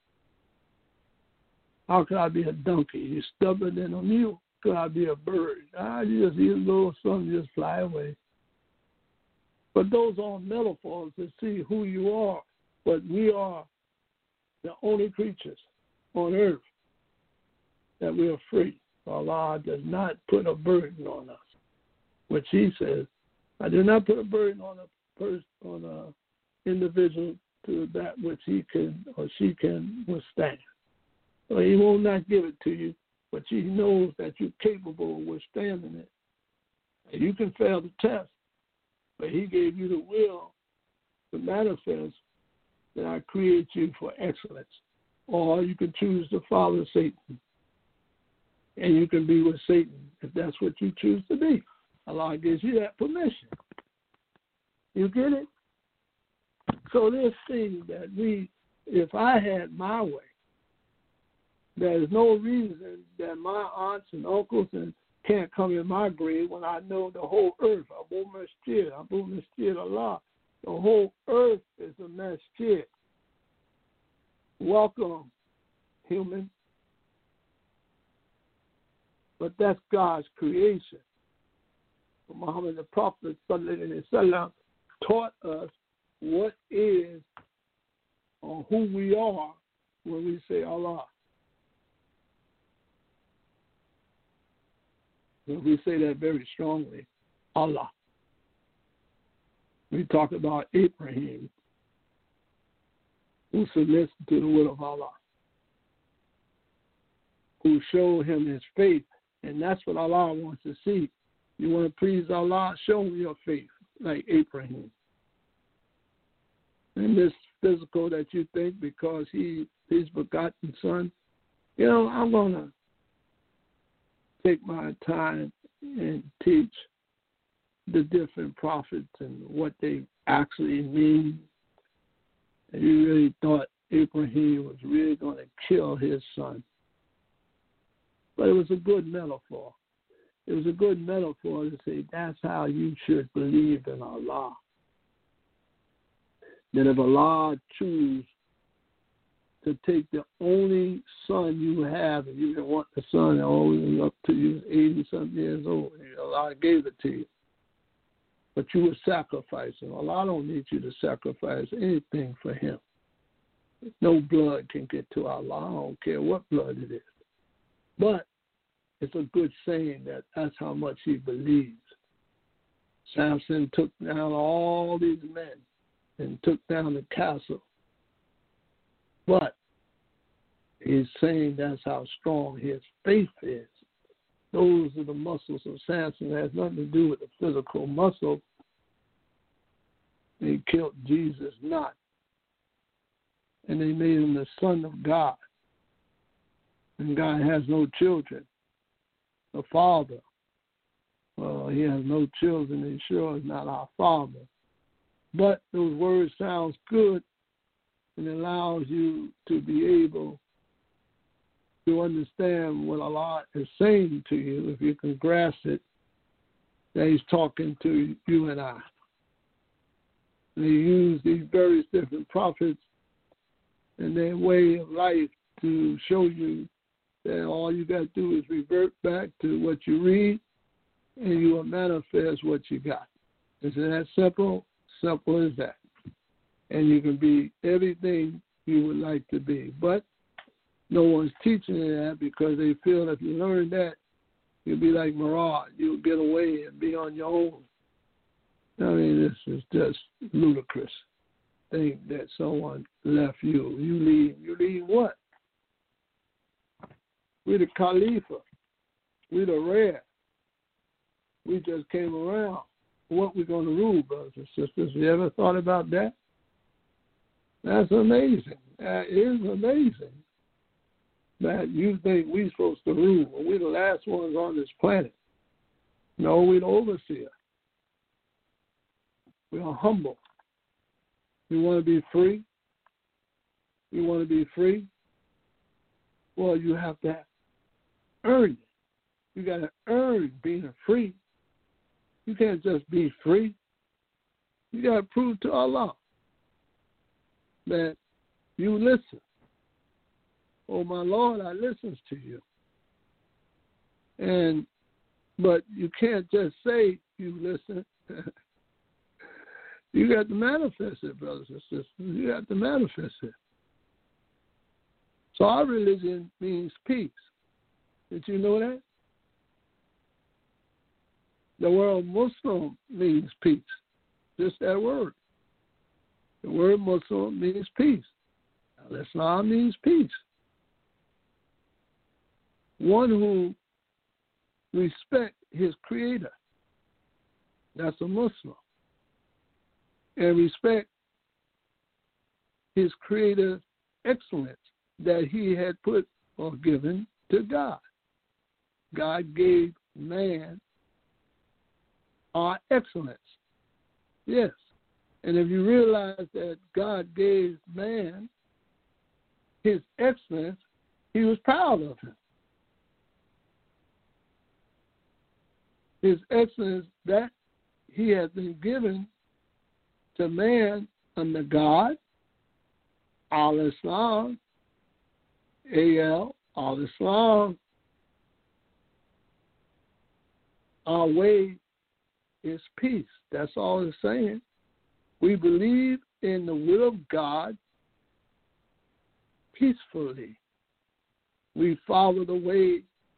How could I be a donkey? You're stubborn than a mule. Could I be a bird? You just eat a little something, just fly away. But those are metaphors to see who you are. But we are the only creatures on earth that we are free. Allah does not put a burden on us, which he says, I do not put a burden on an individual to that which he can or she can withstand. So he will not give it to you, but he knows that you're capable of withstanding it. And you can fail the test, but he gave you the will to manifest that I create you for excellence. Or you can choose to follow Satan. And you can be with Satan if that's what you choose to be. Allah gives you that permission. You get it? So this thing that if I had my way, there is no reason that my aunts and uncles can't come in my grave when I know the whole earth, Abu Masjid Allah, the whole earth is a masjid. Welcome, human. But that's God's creation. Muhammad the Prophet ﷺ taught us what is or who we are when we say Allah. We say that very strongly, Allah. We talk about Abraham. who submits to the will of Allah, who show him his faith. And that's what Allah wants to see. You want to please Allah, show him your faith, like Abraham. And this physical that you think because he's begotten son, I'm going to take my time and teach the different prophets and what they actually mean. And you really thought Abraham was really going to kill his son. But it was a good metaphor. It was a good metaphor to say that's how you should believe in Allah. That if Allah chooses to take the only son you have, and you didn't want the son all the way up to you 80-something years old, Allah gave it to you. But you were sacrificing. Allah don't need you to sacrifice anything for him. No blood can get to Allah. I don't care what blood it is. But it's a good saying that that's how much he believes. Samson took down all these men and took down the castle. But he's saying that's how strong his faith is. Those are the muscles of Samson. It has nothing to do with the physical muscle. They killed Jesus not. And they made him the Son of God. And God has no children. The Father, well, he has no children. He sure is not our Father. But those words sounds good, and it allows you to be able to understand what Allah is saying to you, if you can grasp it, that he's talking to you and I. They use these various different prophets and their way of life to show you that all you got to do is revert back to what you read, and you will manifest what you got. Is it that simple? Simple as that. And you can be everything you would like to be. But no one's teaching you that because they feel if you learn that, you'll be like Murad. You'll get away and be on your own. I mean, this is just ludicrous. Think that someone left you. You leave what? We the Khalifa. We the rare. We just came around. What we're going to rule, brothers and sisters. You ever thought about that? That's amazing. That is amazing. That you think we're supposed to rule. We're the last ones on this planet. No, we're the overseer. We are humble. We want to be free. You want to be free? Well, you have to earn it. You got to earn being free. You can't just be free. You got to prove to Allah that you listen. Oh, my Lord, I listens to you. But you can't just say you listen. You got to manifest it, brothers and sisters. You got to manifest it. So our religion means peace. Did you know that? The word Muslim means peace. Just that word. The word Muslim means peace. Now, Islam means peace. One who respects his creator. That's a Muslim. And respect his creator's excellence that he had put or given to God. God gave man our excellence. Yes. And if you realize that God gave man his excellence, he was proud of him. His excellence that he had been given to man under God, Al-Islam, Al-Islam. Our way is peace. That's all it's saying. We believe in the will of God peacefully. We follow the way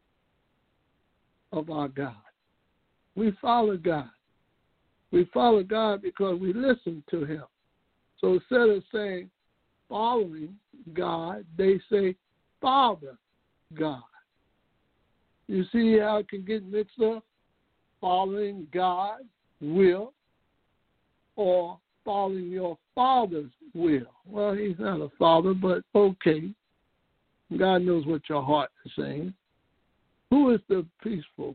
of our God. We follow God. We follow God because we listen to him. So instead of saying, following God, they say Father God. You see how it can get mixed up? Following God's will or following your father's will. Well, he's not a father, but okay. God knows what your heart is saying. Who is the peaceful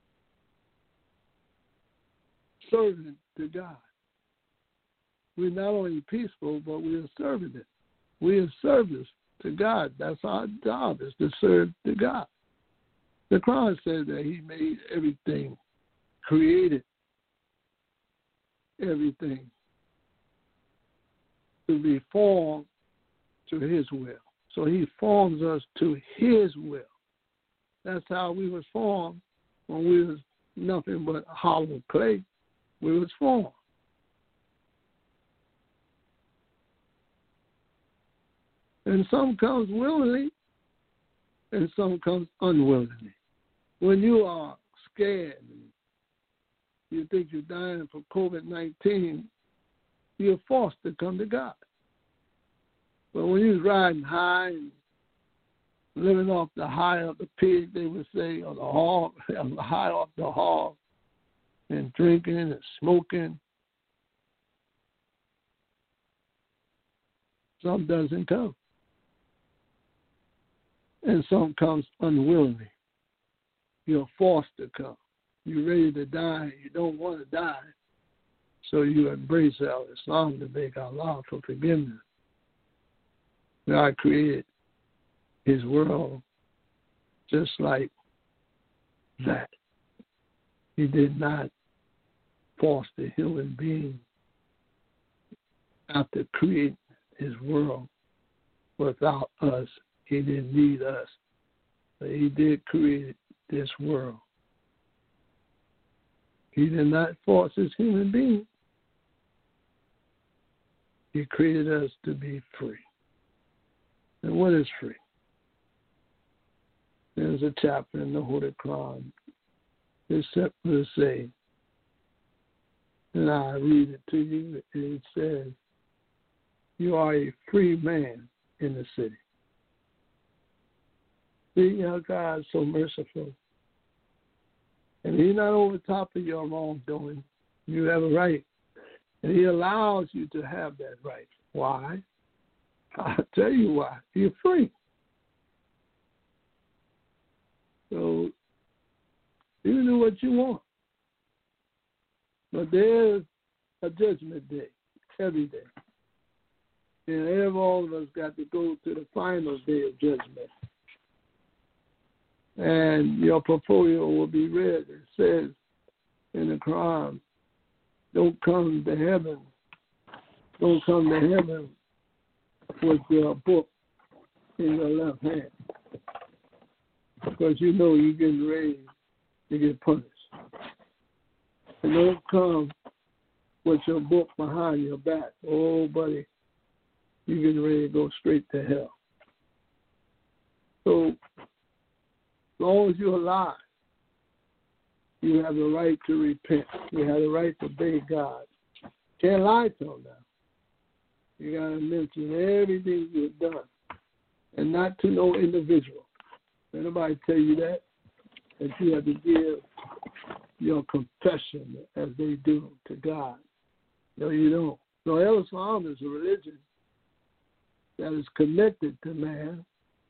servant to God? We're not only peaceful, but we are serving it. We are service to God. That's our job, is to serve to God. The Quran says that he made everything, created everything to be formed to his will. So he forms us to his will. That's how we was formed when we was nothing but hollow clay. We was formed. And some comes willingly, and some comes unwillingly. When you are scared, you think you're dying from COVID-19, you're forced to come to God. But when you're riding high and living off the high of the pig, they would say, or the hog, high off the hog, and drinking and smoking, some doesn't come. And some comes unwillingly. You're forced to come. You're ready to die. You don't want to die. So you embrace Al-Islam to beg Allah for forgiveness. God created his world just like that. He did not force the human being after creating his world without us. He didn't need us. But he did create this world. He did not force his human being. He created us to be free. And what is free? There's a chapter in the Holy Quran. It's simply to say, and I read it to you, it says, you are a free man in the city. See how God's so merciful. And he's not over top of your wrongdoing. You have a right. And he allows you to have that right. Why? I'll tell you why. You're free. So you can do what you want. But there's a judgment day every day. And all of us got to go to the final day of judgment. And your portfolio will be read. It says in the Quran, don't come to heaven with your book in your left hand. Because you know you're getting ready to get punished. And don't come with your book behind your back. Oh, buddy, you're getting ready to go straight to hell. So, as long as you're alive, you have the right to repent. You have the right to beg God. Can't lie to him now. You got to mention everything you've done, and not to no individual. Anybody tell you that you have to give your confession as they do to God. No, you don't. So Islam is a religion that is connected to man.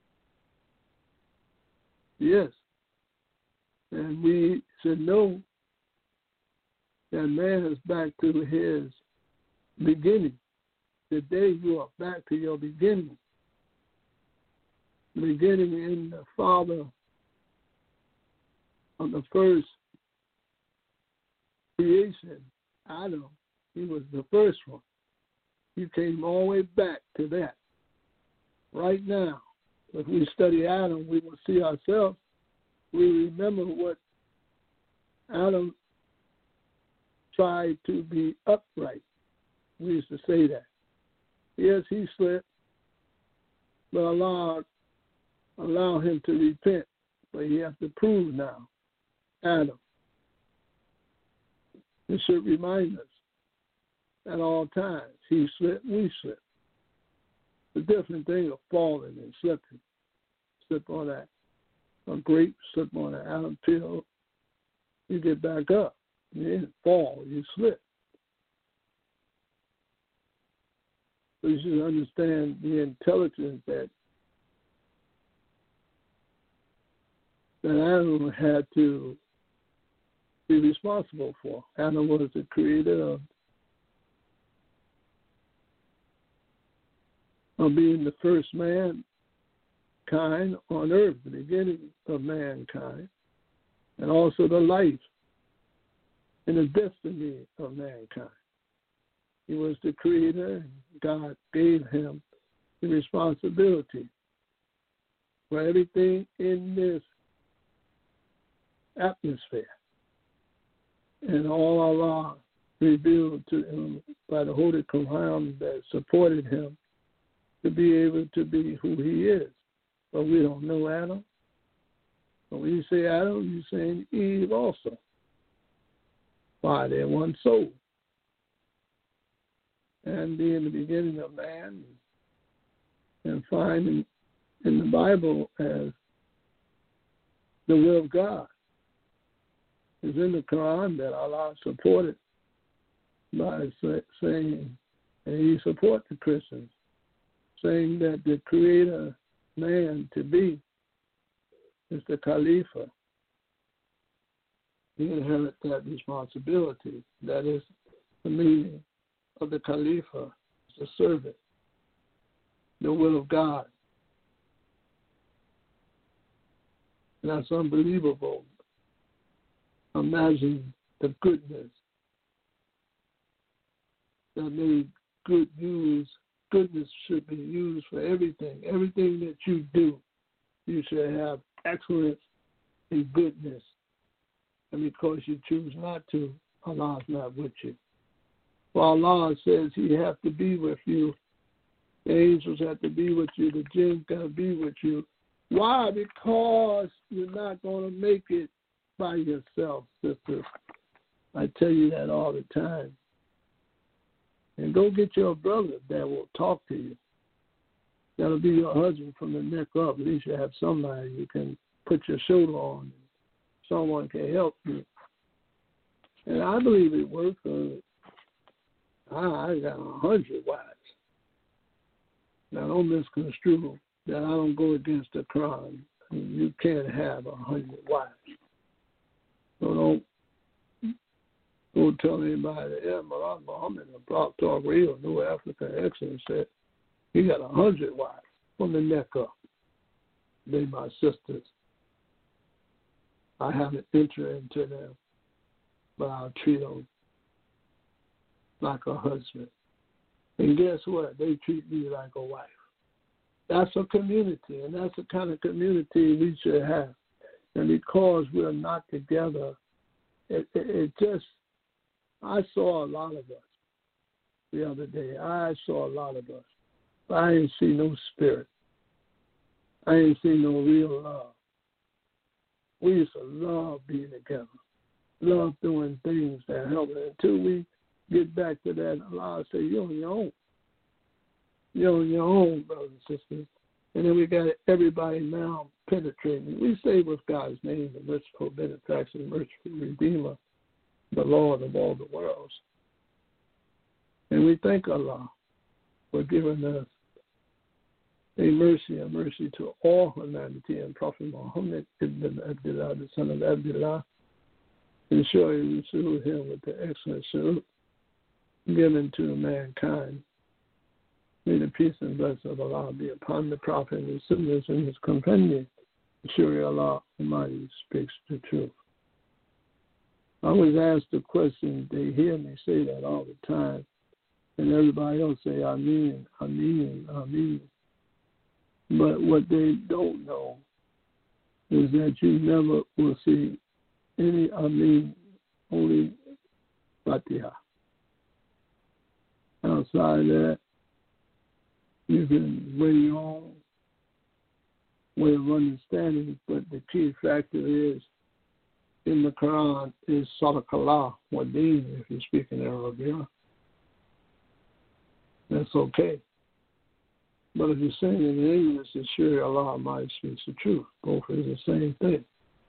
Yes. And we should know that man is back to his beginning. Today you are back to your beginning. Beginning in the father of the first creation, Adam. He was the first one. You came all the way back to that. Right now, if we study Adam, we will see ourselves. We remember what Adam tried to be upright. We used to say that. Yes, he slipped, but Allah allow him to repent. But he has to prove now, Adam. It should remind us at all times. He slipped, we slipped. a different thing of falling and slipping. Slip on a grape, slip on an apple peel, you get back up. You didn't fall, you slip. So you should understand the intelligence that Adam had to be responsible for. Adam was the creator of being the first mankind on earth, the beginning of mankind, and also the life and the destiny of mankind. He was the creator, and God gave him the responsibility for everything in this atmosphere. And all Allah revealed to him by the Holy Quran that supported him to be able to be who he is. But we don't know Adam. But when you say Adam, you're saying Eve also. Why? They're one soul. And being the beginning of man, and finding in the Bible as the will of God. It's in the Quran that Allah supported by saying, and he supports the Christians, saying that the creator man to be is the Khalifa. He inherits that responsibility. That is the meaning of the Khalifa, the servant, the will of God. And that's unbelievable. Imagine the goodness that made good use. Goodness should be used for everything. Everything that you do, you should have excellence and goodness. And because you choose not to, Allah's not with you. Well, Allah says he has to be with you. The angels have to be with you. The jinn got to be with you. Why? Because you're not going to make it by yourself, sister. I tell you that all the time. And go get your brother that will talk to you. That'll be your husband from the neck up. At least you have somebody you can put your shoulder on. Someone can help you. And I believe it works. I got 100 wives. Now, don't misconstrue that I don't go against the Quran. You can't have 100 wives. So don't tell anybody that, yeah, Malak Muhammad and Blog Talk Radio, New African Excellence said he got 100 wives from the neck up. They my sisters. I haven't entered into them, but I'll treat them like a husband. And guess what? They treat me like a wife. That's a community, and that's the kind of community we should have. And because we're not together, it just, I saw a lot of us the other day. I saw a lot of us. But I didn't see no spirit. I didn't see no real love. We used to love being together, love doing things that help. Until we get back to that, Allah say, you're on your own. You're on your own, brothers and sisters. And then we got everybody now penetrating. We say with God's name, the merciful benefactor, the merciful redeemer, the Lord of all the worlds. And we thank Allah for giving us a mercy to all humanity, and Prophet Muhammad ibn Abdullah, the son of Abdullah, and surely we salute him with the excellent salute given to mankind. May the peace and blessing of Allah be upon the Prophet and his siblings and his companions. Surely Allah Almighty speaks the truth. I always ask the question, they hear me say that all the time, and everybody else say, Ameen, Ameen, Ameen. But what they don't know is that you never will see any Ameen, only Fatiha. Outside that, you can weigh your own way of understanding, but the key factor is in the Quran is Sadaqallah wa Deen, if you speak in Arabic. That's okay. But if you're saying it in English, it's sure Allah might speaks the truth. Both is the same thing.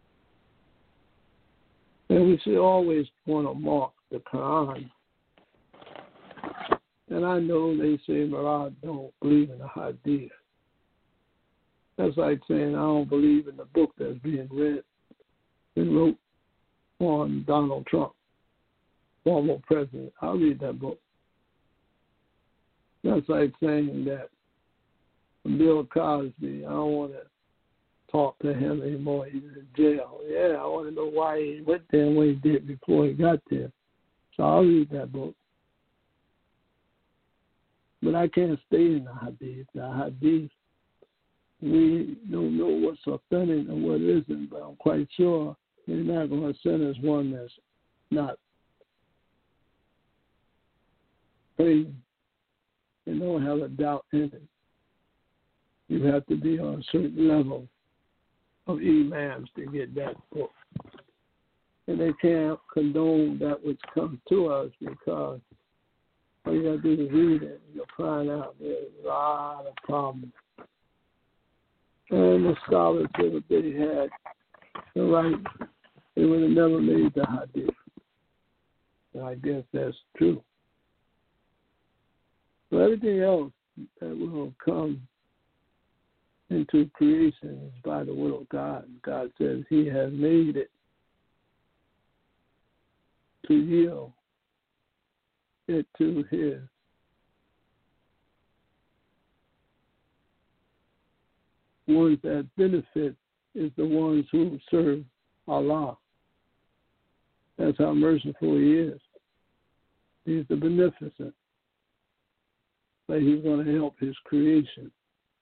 And we should always want to mark the Quran. And I know they say Murad don't believe in the Hadith. That's like saying I don't believe in the book that's being read and wrote on Donald Trump, former president. I'll read that book. That's like saying that Bill Cosby, I don't want to talk to him anymore. He's in jail. Yeah, I want to know why he went there and what he did before he got there. So I'll read that book. But I can't stay in the Hadith. The Hadith, we don't know what's authentic and what isn't, but I'm quite sure they're not going to send us one that's not praying and don't have a doubt in it. You have to be on a certain level of imams to get that book. And they can't condone that which comes to us because all you got to do is read it. You'll find out there's a lot of problems. And the scholars said if they had the right, they would have never made the Hadith. And I guess that's true. So everything else that will come into creation is by the will of God. God says he has made it to yield it to his ones that benefit is the ones who serve Allah. That's how merciful he is. He's the beneficent. But he's going to help his creation.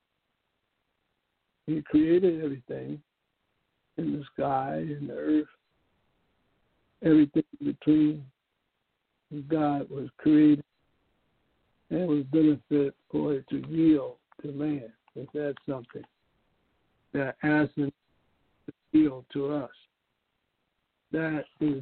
He created everything in the sky, in the earth. Everything between God was created and was benefit for it to yield to man. If that's something that asking to yield to us. That is,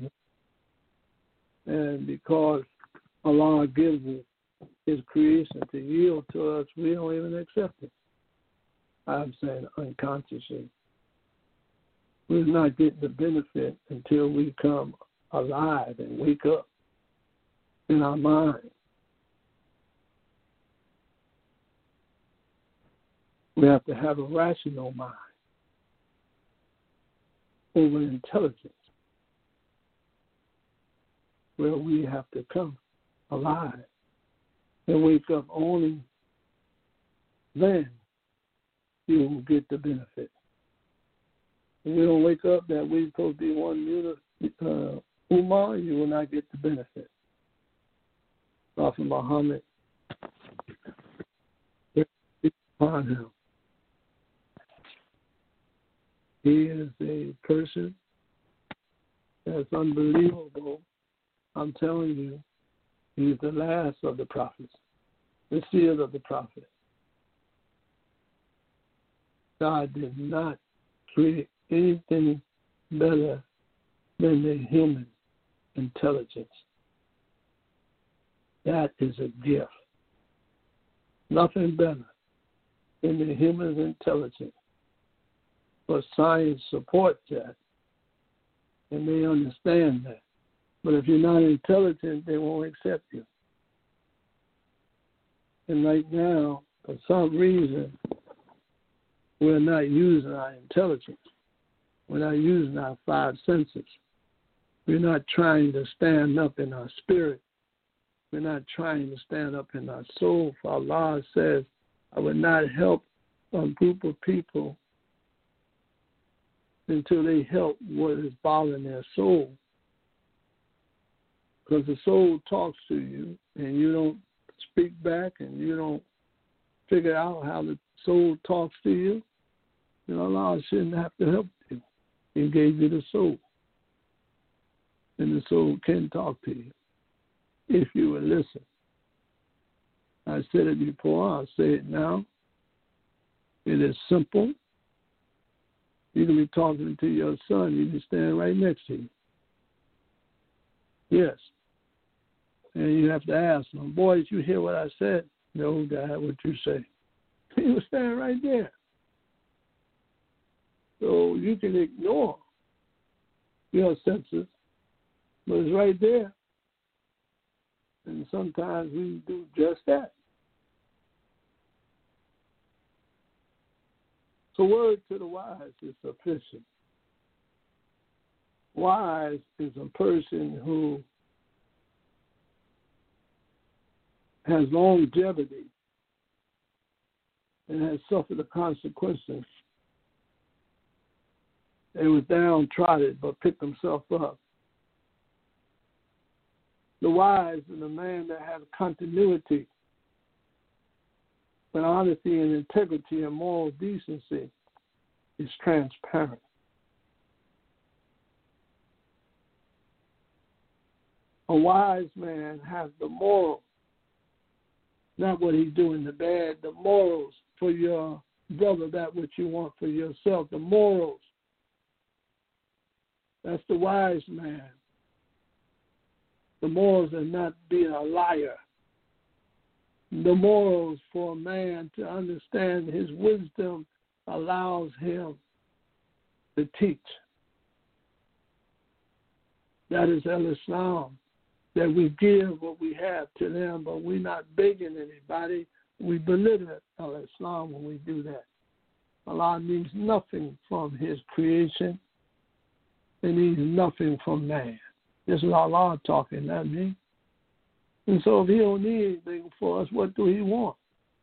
and because Allah gives his creation to yield to us, we don't even accept it. I'm saying unconsciously. We're not getting the benefit until we come alive and wake up in our mind. We have to have a rational mind over intelligence, where we have to come alive and wake up. Only then you will get the benefit. If you don't wake up that we're supposed to be one unit, Ummah, you will not get the benefit. Prophet Muhammad, upon him. He is a person that's unbelievable. I'm telling you, he's the last of the prophets, the seal of the prophet. God did not create anything better than the human intelligence. That is a gift. Nothing better than the human intelligence. But science supports that, and they understand that. But if you're not intelligent, they won't accept you. And right now, for some reason, we're not using our intelligence. We're not using our five senses. We're not trying to stand up in our spirit. We're not trying to stand up in our soul. For Allah says, I will not help a group of people until they help what is bothering their soul. Because the soul talks to you and you don't speak back and you don't figure out how the soul talks to you, then Allah shouldn't have to help you. He gave you the soul. And the soul can talk to you if you will listen. I said it before, I'll say it now. It is simple. You can be talking to your son, you can stand right next to you. Yes. And you have to ask them, boy, did you hear what I said? No, Dad, what you say? He was standing right there. So you can ignore your senses, but it's right there. And sometimes we do just that. So word to the wise is sufficient. Wise is a person who has longevity and has suffered the consequences. They were downtrodden but picked themselves up. The wise is a man that has continuity, but honesty and integrity and moral decency is transparent. A wise man has the moral, not what he's doing the bad, the morals for your brother, that what you want for yourself, the morals. That's the wise man. The morals are not being a liar. The morals for a man to understand his wisdom allows him to teach. That is al-Islam, that we give what we have to them, but we're not begging anybody. We belittle al-Islam when we do that. Allah needs nothing from his creation. He needs nothing from man. This is Allah talking, not me. And so if he don't need anything for us, what do he want?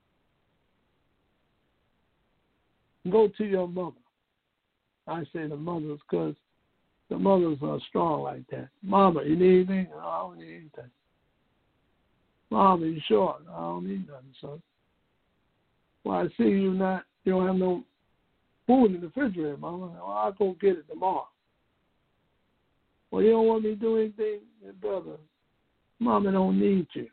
Go to your mother. I say the mothers because the mothers are strong like that. Mama, you need anything? No, I don't need anything. Mama, you sure? No, I don't need nothing, son. Well, I see you don't have no food in the refrigerator, Mama. Well, I'll go get it tomorrow. Well, you don't want me to do anything? Brother, Mama don't need you.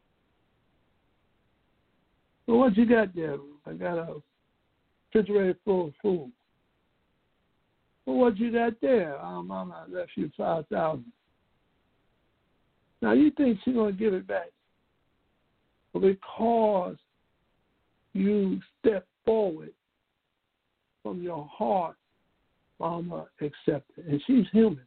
Well, what you got there? I got a refrigerator full of food. Well, what you got there? Oh, Mama, I left you $5,000. Now, you think she's going to give it back? Well, because you step forward from your heart, Mama accepted. And she's human.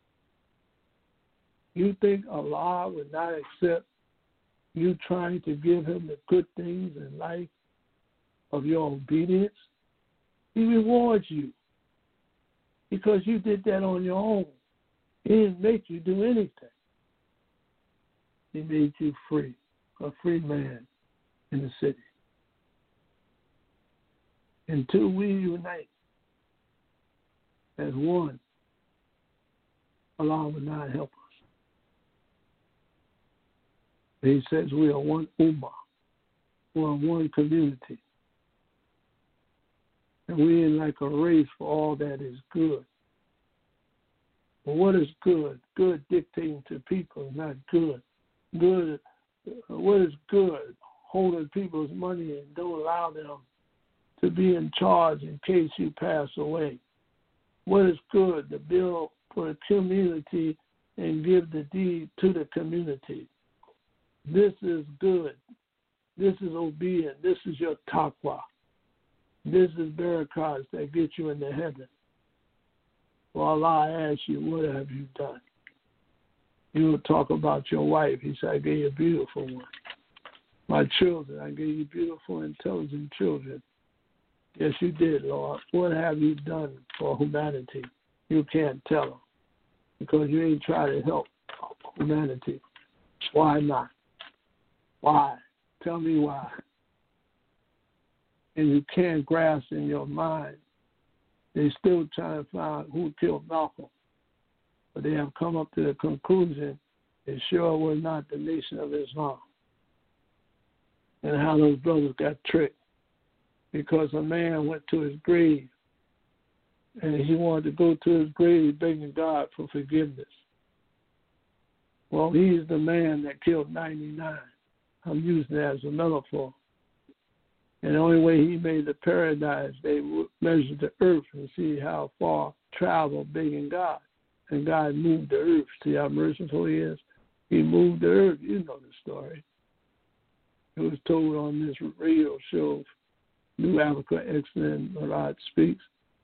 You think Allah would not accept you trying to give him the good things in life of your obedience? He rewards you because you did that on your own. He didn't make you do anything. He made you free, a free man in the city. Until we unite as one, Allah will not help us. He says we are one ummah, we are one community. And we ain't like a race for all that is good. But what is good? Good dictating to people is not good. Good, what is good? Holding people's money and don't allow them to be in charge in case you pass away. What is good? To build for the community and give the deed to the community. This is good. This is obedient. This is your taqwa. This is barakahs that get you into heaven. Well, Allah asks you, what have you done? You will talk about your wife. He said, I gave you a beautiful one. My children, I gave you beautiful, intelligent children. Yes, you did, Lord. What have you done for humanity? You can't tell them because you ain't trying to help humanity. Why not? Why? Tell me why. And you can't grasp in your mind. They're still trying to find who killed Malcolm. But they have come up to the conclusion it sure was not the Nation of Islam. And how those brothers got tricked. Because a man went to his grave and he wanted to go to his grave begging God for forgiveness. Well, he's the man that killed 99. I'm using that as a metaphor. And the only way he made the paradise, they measured the earth and see how far travel begging God. And God moved the earth. See how merciful he is? He moved the earth. You know the story. It was told on this radio show New Africa Excellent Marad Speaks.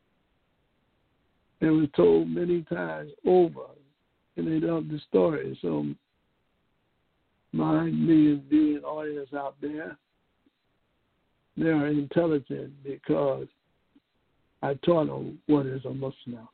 It was told many times over, and they love the story. So my million viewing audience out there, they are intelligent because I taught them what is a Muslim.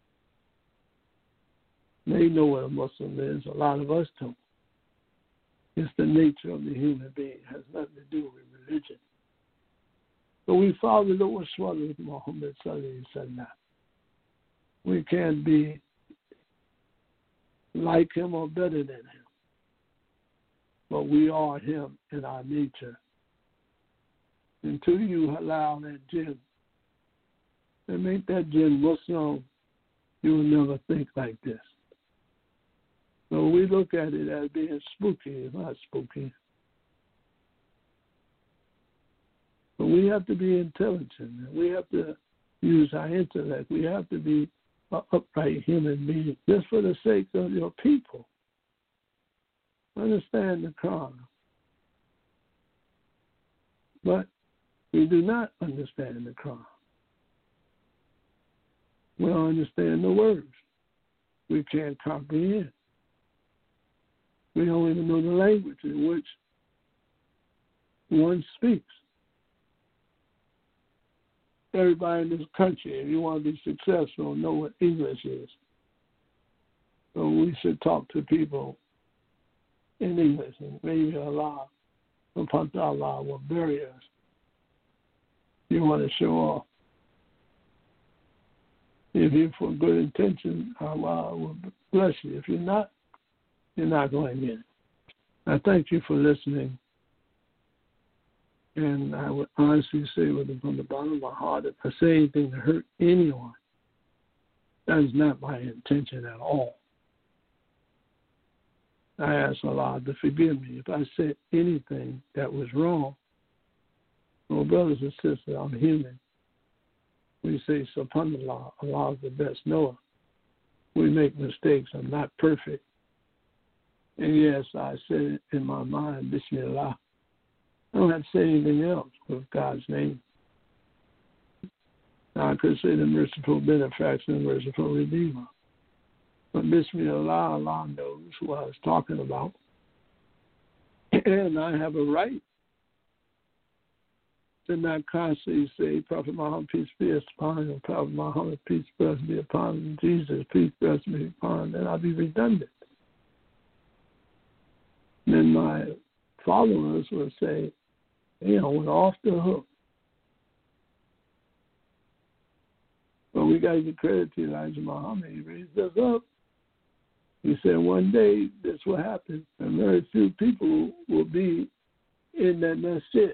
They know what a Muslim is. A lot of us don't. It's the nature of the human being. It has nothing to do with religion. So we follow the Lord with Muhammad Sallallahu Alaihi Wasallam. We can't be like him or better than him. But we are him in our nature. Until you allow that jinn and make that jinn Muslim, you will never think like this. So we look at it as being spooky. It's not spooky. But we have to be intelligent. We have to use our intellect. We have to be an upright human being just for the sake of your people. Understand the Quran. But we do not understand the Quran. We don't understand the words. We can't comprehend. We don't even know the language in which one speaks. Everybody in this country, if you want to be successful, know what English is. So we should talk to people in English, and maybe Allah, upon Allah, will bury us. You want to show off. If you're for good intention, Allah will bless you. If you're not, you're not going in. I thank you for listening. And I would honestly say from the bottom of my heart, if I say anything to hurt anyone, that is not my intention at all. I ask Allah to forgive me if I said anything that was wrong. Well, brothers and sisters, I'm human. We say, subhanallah, Allah is the best knower. We make mistakes. I'm not perfect. And yes, I said it in my mind, Bismillah. I don't have to say anything else with God's name. Now, I could say the merciful benefactor and merciful redeemer. But Bismillah, Allah knows who I was talking about. And I have a right to not constantly say, Prophet Muhammad, peace be upon him, Prophet Muhammad, peace be upon him, Jesus, peace be upon him, and I'll be redundant. Then my followers will say, we're off the hook. But we got to give credit to Elijah Muhammad. He raised us up. He said one day this will happen, and very few people will be in that masjid.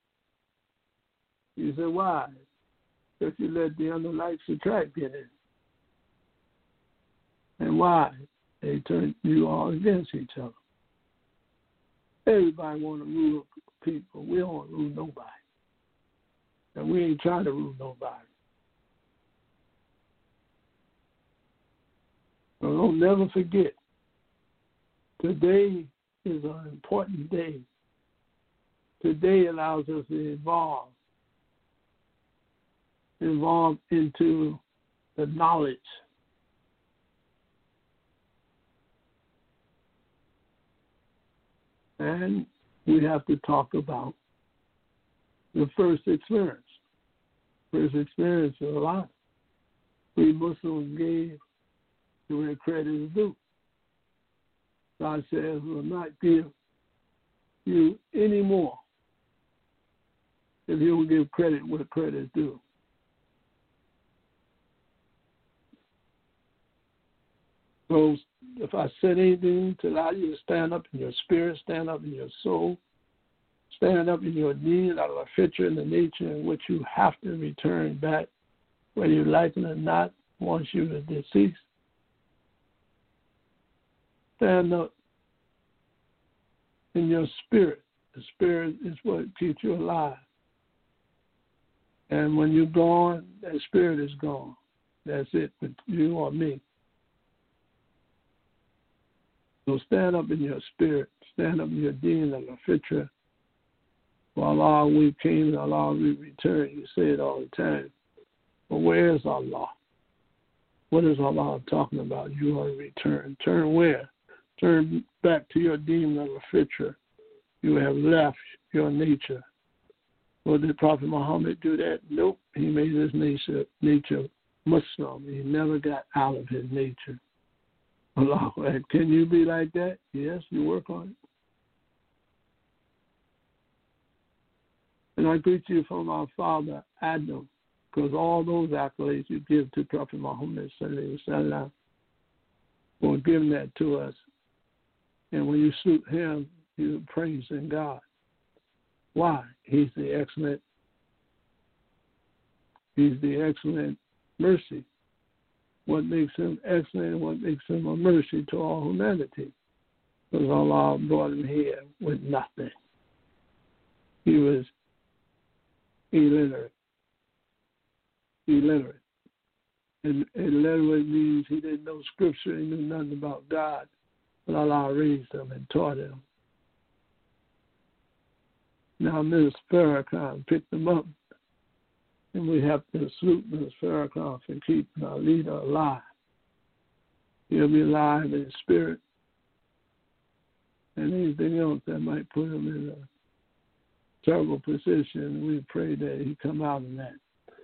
He said, why? Because you let the underlights attract get in. And why? They turn you all against each other. Everybody want to rule people. We don't want to rule nobody. And we ain't trying to rule nobody. So don't never forget, today is an important day. Today allows us to evolve into the knowledge. And we have to talk about the first experience. First experience of a lot. We Muslims gave to where credit is due. God says, will not give you any more if you will give credit where credit is due. So if I said anything to allow you to stand up in your spirit, stand up in your soul, stand up in your need out of a feature in the nature in which you have to return back, whether you like it or not, once you are deceased. Stand up in your spirit. The spirit is what keeps you alive. And when you're gone, that spirit is gone. That's it with you or me. So stand up in your spirit, stand up in your deen and your fitra, For Allah we came and Allah we return. You say it all the time. But where is Allah? What is Allah talking about? You are to return. Turn where? Turn back to your demon of a fitra. You have left your nature. Well, did Prophet Muhammad do that? Nope. He made his nature Muslim. He never got out of his nature. Allah, can you be like that? Yes, you work on it. And I greet you from our father, Adam, because all those accolades you give to Prophet Muhammad sallallahu alaihi wasallam, for giving that to us. And when you salute him, you're praising God. Why? He's the excellent mercy. What makes him excellent and what makes him a mercy to all humanity? Because Allah brought him here with nothing. He was illiterate. And illiterate means he didn't know scripture, he knew nothing about God. But Allah raised him and taught him. Now Ms. Farrakhan picked him up, and we have to salute Ms. Farrakhan for keeping our leader alive. He'll be alive in spirit, and anything else that might put him in a terrible position, we pray that he come out of that.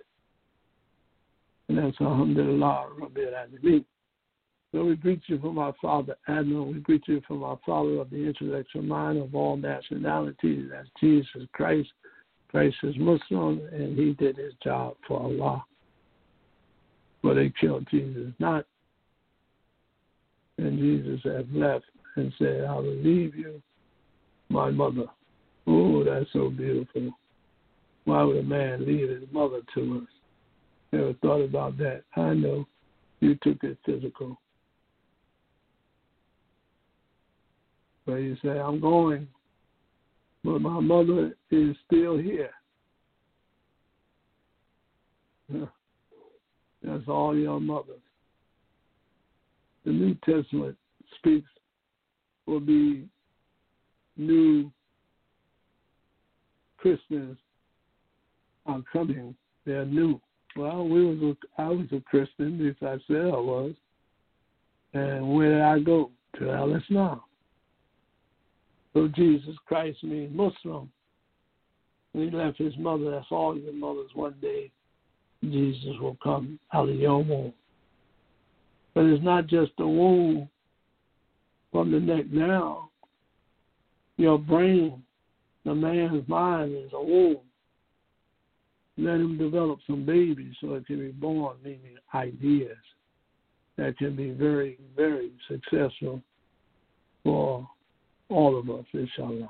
And that's Alhamdulillah Rabbil Alameen. So we greet you from our father, Adnan. We greet you from our father of the intellectual mind of all nationalities. That's Jesus Christ. Christ is Muslim, and he did his job for Allah. But they killed Jesus not. And Jesus had left and said, I will leave you, my mother. Oh, that's so beautiful. Why would a man leave his mother to us? Never thought about that. I know you took it physical. But you say, I'm going, but my mother is still here. That's all your mothers. The New Testament speaks will be new Christians are coming. They're new. Well, I was a Christian, at least I said I was. And where did I go? To Al-Islam. So Jesus Christ means Muslim. When he left his mother, that's all your mothers. One day, Jesus will come out of your womb. But it's not just the womb from the neck down. Your brain, the man's mind is a womb. Let him develop some babies so it can be born, meaning ideas that can be very, very successful for all of us, inshallah.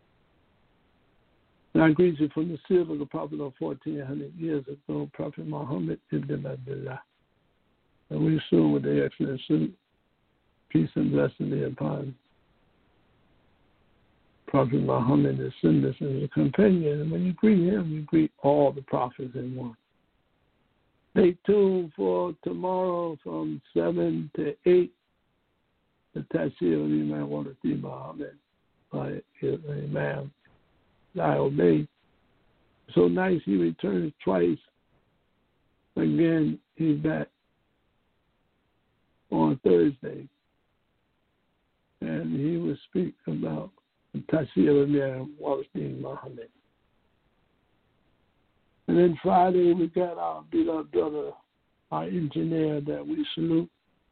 And I greet you from the seal of the Prophet of 1400 years ago, Prophet Muhammad ibn Abdullah. And we assume with the excellent salute, peace and blessing be upon Prophet Muhammad, his sinless and his companion. And when you greet him, you greet all the prophets in one. Stay tuned for tomorrow from 7 to 8. The Tafsir of Imam Warathi Muhammad by Imam Lyle Bay. So nice he returns twice. Again, he's back on Thursday. And he will speak about the Tafsir of Imam Warathi Muhammad. And then Friday, we got our beloved brother, our engineer that we salute.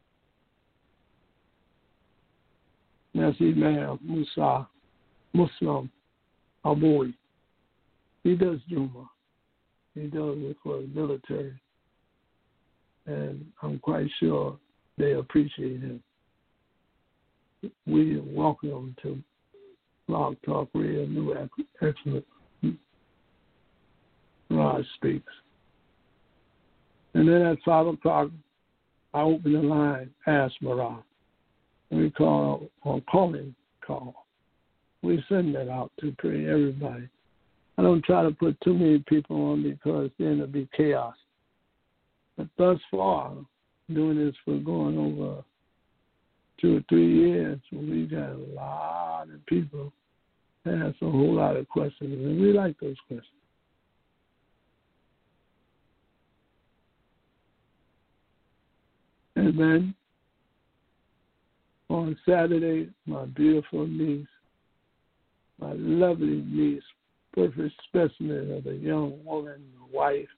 That's Imam Musa, Muslim, Aboui. He does Juma. He does it for the military. And I'm quite sure they appreciate him. We welcome him to Blog Talk Radio, New Excellent Raj Speaks. And then at 5 o'clock, I open the line, Ask Marah. We call on calling call. We send that out to pray everybody. I don't try to put too many people on because then it'll be chaos. But thus far, doing this for going over 2 or 3 years, we got a lot of people ask a whole lot of questions, and we like those questions. And then on Saturday, my beautiful niece, my lovely niece, perfect specimen of a young woman, wife,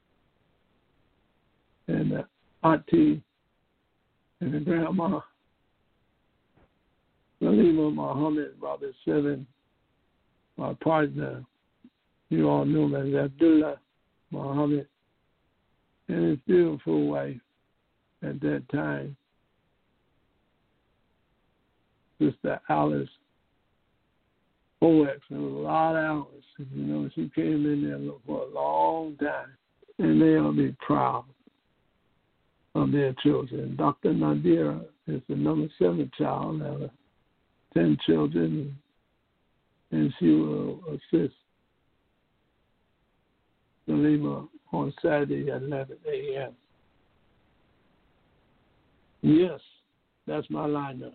and the auntie and the grandma, Salima Muhammad, Robert Seven, my partner, you all know him as Abdullah Muhammad, and his beautiful wife at that time, Sister Alice Poex. There was a lot of hours. You know, she came in there for a long time, and they'll be proud of their children. Dr. Nadira is the number 7 child out of 10 children, and she will assist Salima on Saturday at 11 a.m. Yes, that's my lineup.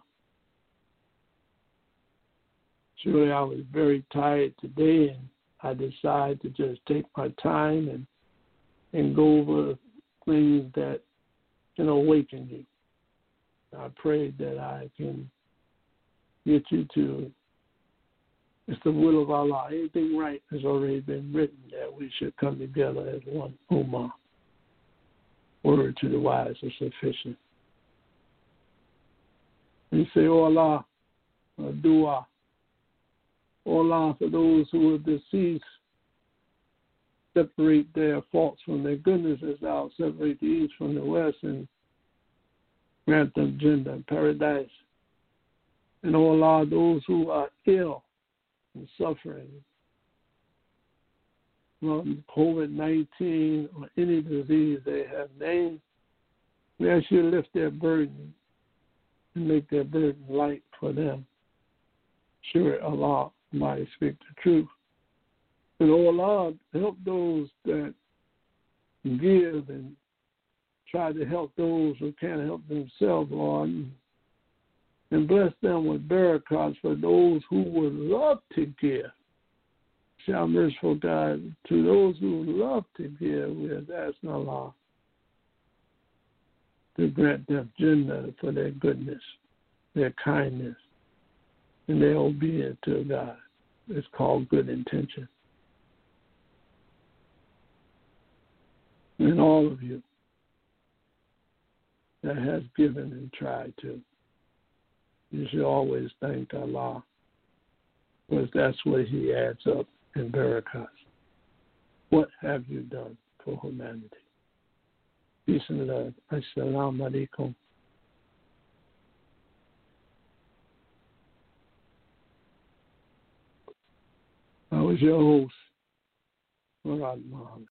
Surely I was very tired today, and I decided to just take my time and go over things that can awaken you. I pray that I can get you to, it's the will of Allah. Anything right has already been written, that we should come together as one ummah. Word to the wise is sufficient. And say, oh Allah, dua. Oh Allah, for those who are deceased, separate their faults from their goodness as thou separate the east from the west, and grant them Jannah and paradise. And oh Allah, those who are ill and suffering from COVID-19 or any disease they have named, we ask you to lift their burden and make their burden light for them. Sure, Allah might speak the truth. And oh Allah, help those that give and try to help those who can't help themselves, Lord. And bless them with barakahs for those who would love to give. Shall merciful God, to those who love to give, we are asking Allah to grant them Jannah for their goodness, their kindness, and their obedience to God. It's called good intention. And all of you that has given and tried to, you should always thank Allah, because that's what He adds up in barakahs. What have you done for humanity? Peace and love. Assalamu alaikum. I was your host, Murad Muhammad.